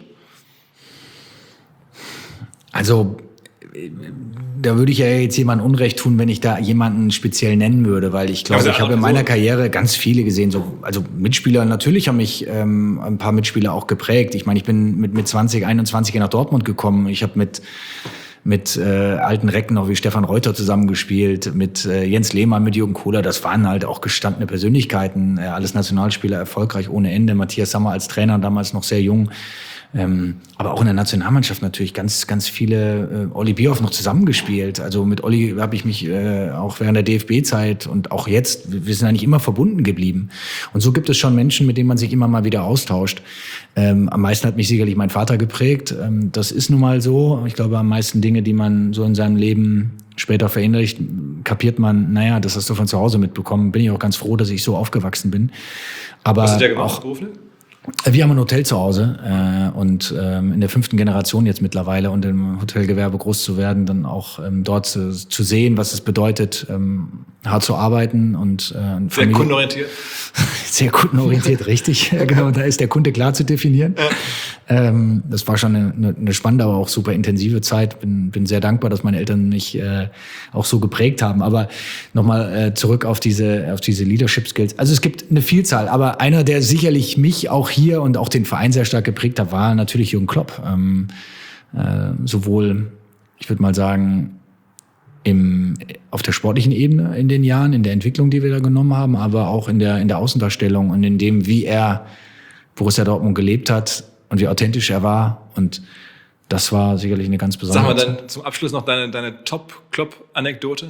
Also, da würde ich ja jetzt jemandem Unrecht tun, wenn ich da jemanden speziell nennen würde, weil ich glaube, ich habe in meiner Karriere ganz viele gesehen. Also Mitspieler, natürlich haben mich ein paar Mitspieler auch geprägt. Ich meine, ich bin mit 20, 21 nach Dortmund gekommen. Ich habe mit alten Recken noch wie Stefan Reuter zusammengespielt, mit Jens Lehmann, mit Jürgen Kohler. Das waren halt auch gestandene Persönlichkeiten, alles Nationalspieler, erfolgreich ohne Ende. Matthias Sammer als Trainer, damals noch sehr jung. Aber auch in der Nationalmannschaft natürlich ganz, ganz viele Olli Bierhoff noch zusammengespielt. Also mit Olli habe ich mich auch während der DFB-Zeit und auch jetzt, wir sind eigentlich immer verbunden geblieben. Und so gibt es schon Menschen, mit denen man sich immer mal wieder austauscht. Am meisten hat mich sicherlich mein Vater geprägt. Das ist nun mal so. Ich glaube, am meisten Dinge, die man so in seinem Leben später verinnerlicht, kapiert man, naja, das hast du von zu Hause mitbekommen. Bin ich auch ganz froh, dass ich so aufgewachsen bin. Aber was hast du ja gemacht, beruflich? Wir haben ein Hotel zu Hause und in der 5. Generation jetzt mittlerweile und im Hotelgewerbe groß zu werden, dann auch dort zu sehen, was es bedeutet, hart zu arbeiten und sehr kundenorientiert. Sehr kundenorientiert, richtig. Genau, da ist der Kunde klar zu definieren. Das war schon eine spannende, aber auch super intensive Zeit. Bin sehr dankbar, dass meine Eltern mich auch so geprägt haben. Aber nochmal zurück auf diese Leadership Skills. Also es gibt eine Vielzahl, aber einer, der sicherlich mich auch hier und auch den Verein sehr stark geprägt hat, war natürlich Jürgen Klopp. Sowohl, ich würde mal sagen, auf der sportlichen Ebene in den Jahren, in der Entwicklung, die wir da genommen haben, aber auch in der Außendarstellung und in dem, wie er Borussia Dortmund gelebt hat und wie authentisch er war. Und das war sicherlich eine ganz besondere Sag mal dann zum Abschluss noch deine Top-Klopp-Anekdote.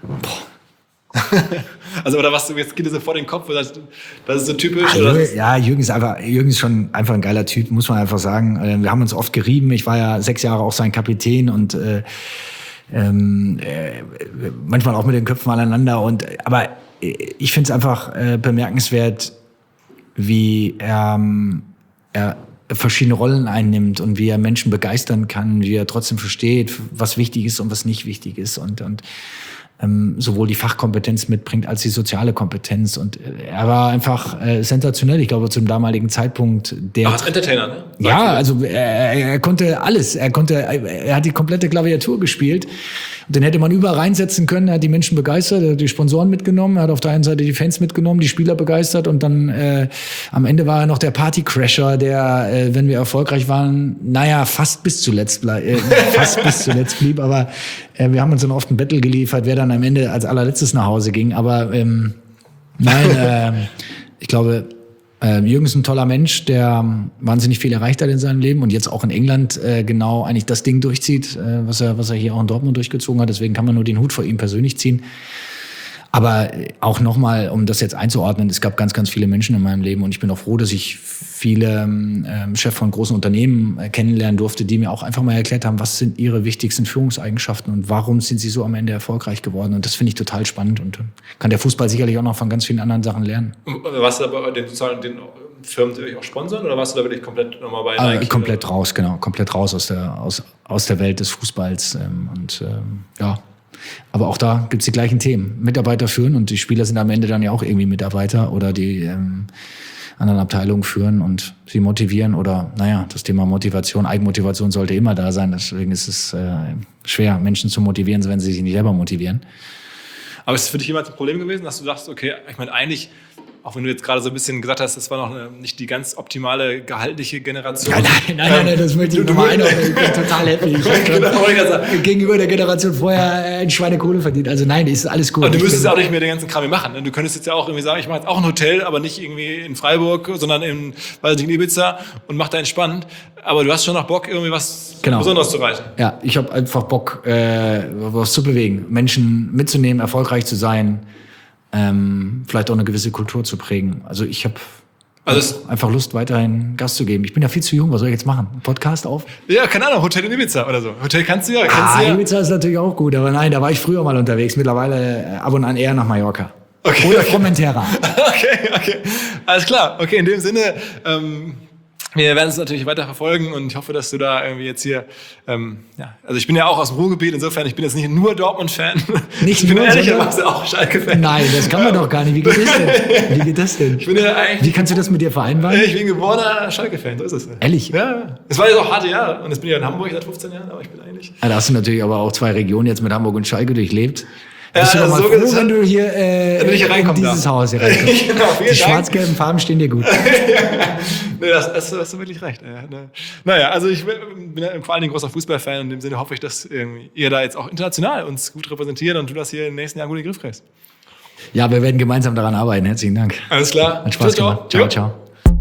Also, oder was, jetzt geht dir so vor den Kopf, das ist so typisch? Ja, Jürgen ist schon einfach ein geiler Typ, muss man einfach sagen. Wir haben uns oft gerieben. Ich war ja 6 Jahre auch sein Kapitän und manchmal auch mit den Köpfen aneinander. Aber ich finde es einfach bemerkenswert, wie er verschiedene Rollen einnimmt und wie er Menschen begeistern kann, wie er trotzdem versteht, was wichtig ist und was nicht wichtig ist und sowohl die Fachkompetenz mitbringt als die soziale Kompetenz. Und er war einfach sensationell, ich glaube, zum damaligen Zeitpunkt. Aber als Entertainer, ne? Ja, also er konnte alles. Er hat die komplette Klaviatur gespielt. Und den hätte man überall reinsetzen können. Er hat die Menschen begeistert, er hat die Sponsoren mitgenommen, er hat auf der einen Seite die Fans mitgenommen, die Spieler begeistert und dann am Ende war er noch der Partycrasher, der, wenn wir erfolgreich waren, fast bis zuletzt blieb. Aber wir haben uns dann oft ein Battle geliefert, wer dann am Ende als allerletztes nach Hause ging. Aber ich glaube, Jürgen ist ein toller Mensch, der wahnsinnig viel erreicht hat in seinem Leben und jetzt auch in England genau eigentlich das Ding durchzieht, was er hier auch in Dortmund durchgezogen hat. Deswegen kann man nur den Hut vor ihm persönlich ziehen. Aber auch nochmal, um das jetzt einzuordnen, es gab ganz, ganz viele Menschen in meinem Leben und ich bin auch froh, dass ich viele Chefs von großen Unternehmen kennenlernen durfte, die mir auch einfach mal erklärt haben, was sind ihre wichtigsten Führungseigenschaften und warum sind sie so am Ende erfolgreich geworden. Und das finde ich total spannend und kann der Fußball sicherlich auch noch von ganz vielen anderen Sachen lernen. Warst du da bei den Firmen, die euch auch sponsern oder warst du da wirklich komplett nochmal bei Nike? Komplett raus, genau. Komplett raus aus der Welt des Fußballs. Aber auch da gibt's die gleichen Themen. Mitarbeiter führen und die Spieler sind am Ende dann ja auch irgendwie Mitarbeiter oder die anderen Abteilungen führen und sie motivieren oder, das Thema Motivation, Eigenmotivation sollte immer da sein. Deswegen ist es schwer, Menschen zu motivieren, wenn sie sich nicht selber motivieren. Aber ist es für dich jemals ein Problem gewesen, dass du sagst, okay, ich meine eigentlich, auch wenn du jetzt gerade so ein bisschen gesagt hast, das war noch nicht die ganz optimale gehaltliche Generation. Nein, das möchte ich nochmal einordnen. Ich bin total happy. Ich habe gegenüber der Generation vorher ein Schweinekohle verdient. Also nein, ist alles gut. Und du müsstest ja auch nicht mehr den ganzen Kram machen. Du könntest jetzt ja auch irgendwie sagen, ich mache jetzt auch ein Hotel, aber nicht irgendwie in Freiburg, sondern in Ibiza und mach da entspannt. Aber du hast schon noch Bock, irgendwie was Besonderes zu reichen. Ja, ich habe einfach Bock, was zu bewegen. Menschen mitzunehmen, erfolgreich zu sein. Vielleicht auch eine gewisse Kultur zu prägen. Also ich habe einfach Lust, weiterhin Gas zu geben. Ich bin ja viel zu jung, was soll ich jetzt machen? Ein Podcast auf? Ja, keine Ahnung, Hotel in Ibiza oder so. Hotel kannst du ja. Ibiza ist natürlich auch gut, aber nein, da war ich früher mal unterwegs. Mittlerweile ab und an eher nach Mallorca. Okay, oder Formentera. Okay. Alles klar. Okay, in dem Sinne, wir werden es natürlich weiter verfolgen und ich hoffe, dass du da irgendwie jetzt hier, also ich bin ja auch aus dem Ruhrgebiet, insofern, ich bin jetzt nicht nur Dortmund-Fan. Ich bin ehrlicherweise auch Schalke-Fan. Nein, das kann man doch gar nicht. Wie geht das denn? Wie kannst du das mit dir vereinbaren? Ich bin geborener Schalke-Fan, so ist es. Ehrlich? Ja. Es war jetzt auch harte Jahre und jetzt bin ich ja in Hamburg seit 15 Jahren, aber ich bin eigentlich... Da hast du natürlich aber auch 2 Regionen jetzt mit Hamburg und Schalke durchlebt. Bist du doch mal froh, wenn du hier in dieses Haus hier reinkommst. Genau, die schwarz-gelben Farben stehen dir gut. Nee, das hast du wirklich recht. Naja, also ich bin vor allen Dingen großer Fußballfan und in dem Sinne hoffe ich, dass ihr da jetzt auch international uns gut repräsentiert und du das hier in den nächsten Jahren gut in den Griff kriegst. Ja, wir werden gemeinsam daran arbeiten. Herzlichen Dank. Alles klar. Hat Spaß gemacht. Ciao.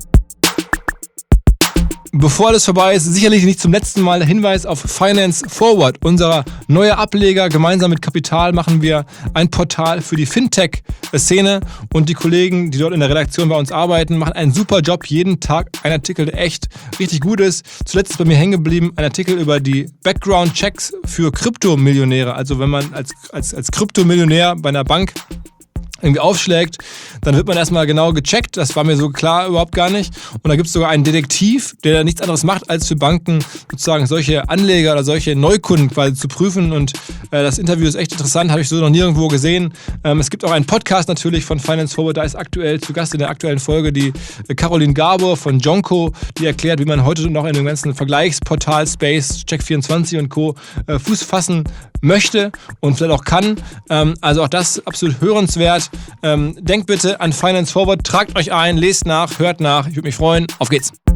Bevor alles vorbei ist, sicherlich nicht zum letzten Mal der Hinweis auf Finance Forward, unser neuer Ableger. Gemeinsam mit Kapital machen wir ein Portal für die Fintech-Szene und die Kollegen, die dort in der Redaktion bei uns arbeiten, machen einen super Job. Jeden Tag ein Artikel, der echt richtig gut ist. Zuletzt ist bei mir hängen geblieben ein Artikel über die Background-Checks für Kryptomillionäre. Also wenn man als Kryptomillionär bei einer Bank irgendwie aufschlägt, dann wird man erstmal genau gecheckt. Das war mir so klar überhaupt gar nicht. Und da gibt es sogar einen Detektiv, der nichts anderes macht, als für Banken sozusagen solche Anleger oder solche Neukunden quasi zu prüfen. Und das Interview ist echt interessant, habe ich so noch nirgendwo gesehen. Es gibt auch einen Podcast natürlich von Finance Forward, da ist aktuell zu Gast in der aktuellen Folge die Caroline Gabor von Jonko, die erklärt, wie man heute noch in dem ganzen Vergleichsportal-Space, Check24 und Co. Fuß fassen möchte und vielleicht auch kann. Also auch das absolut hörenswert. Denkt bitte an Finance Forward, tragt euch ein, lest nach, hört nach. Ich würde mich freuen. Auf geht's.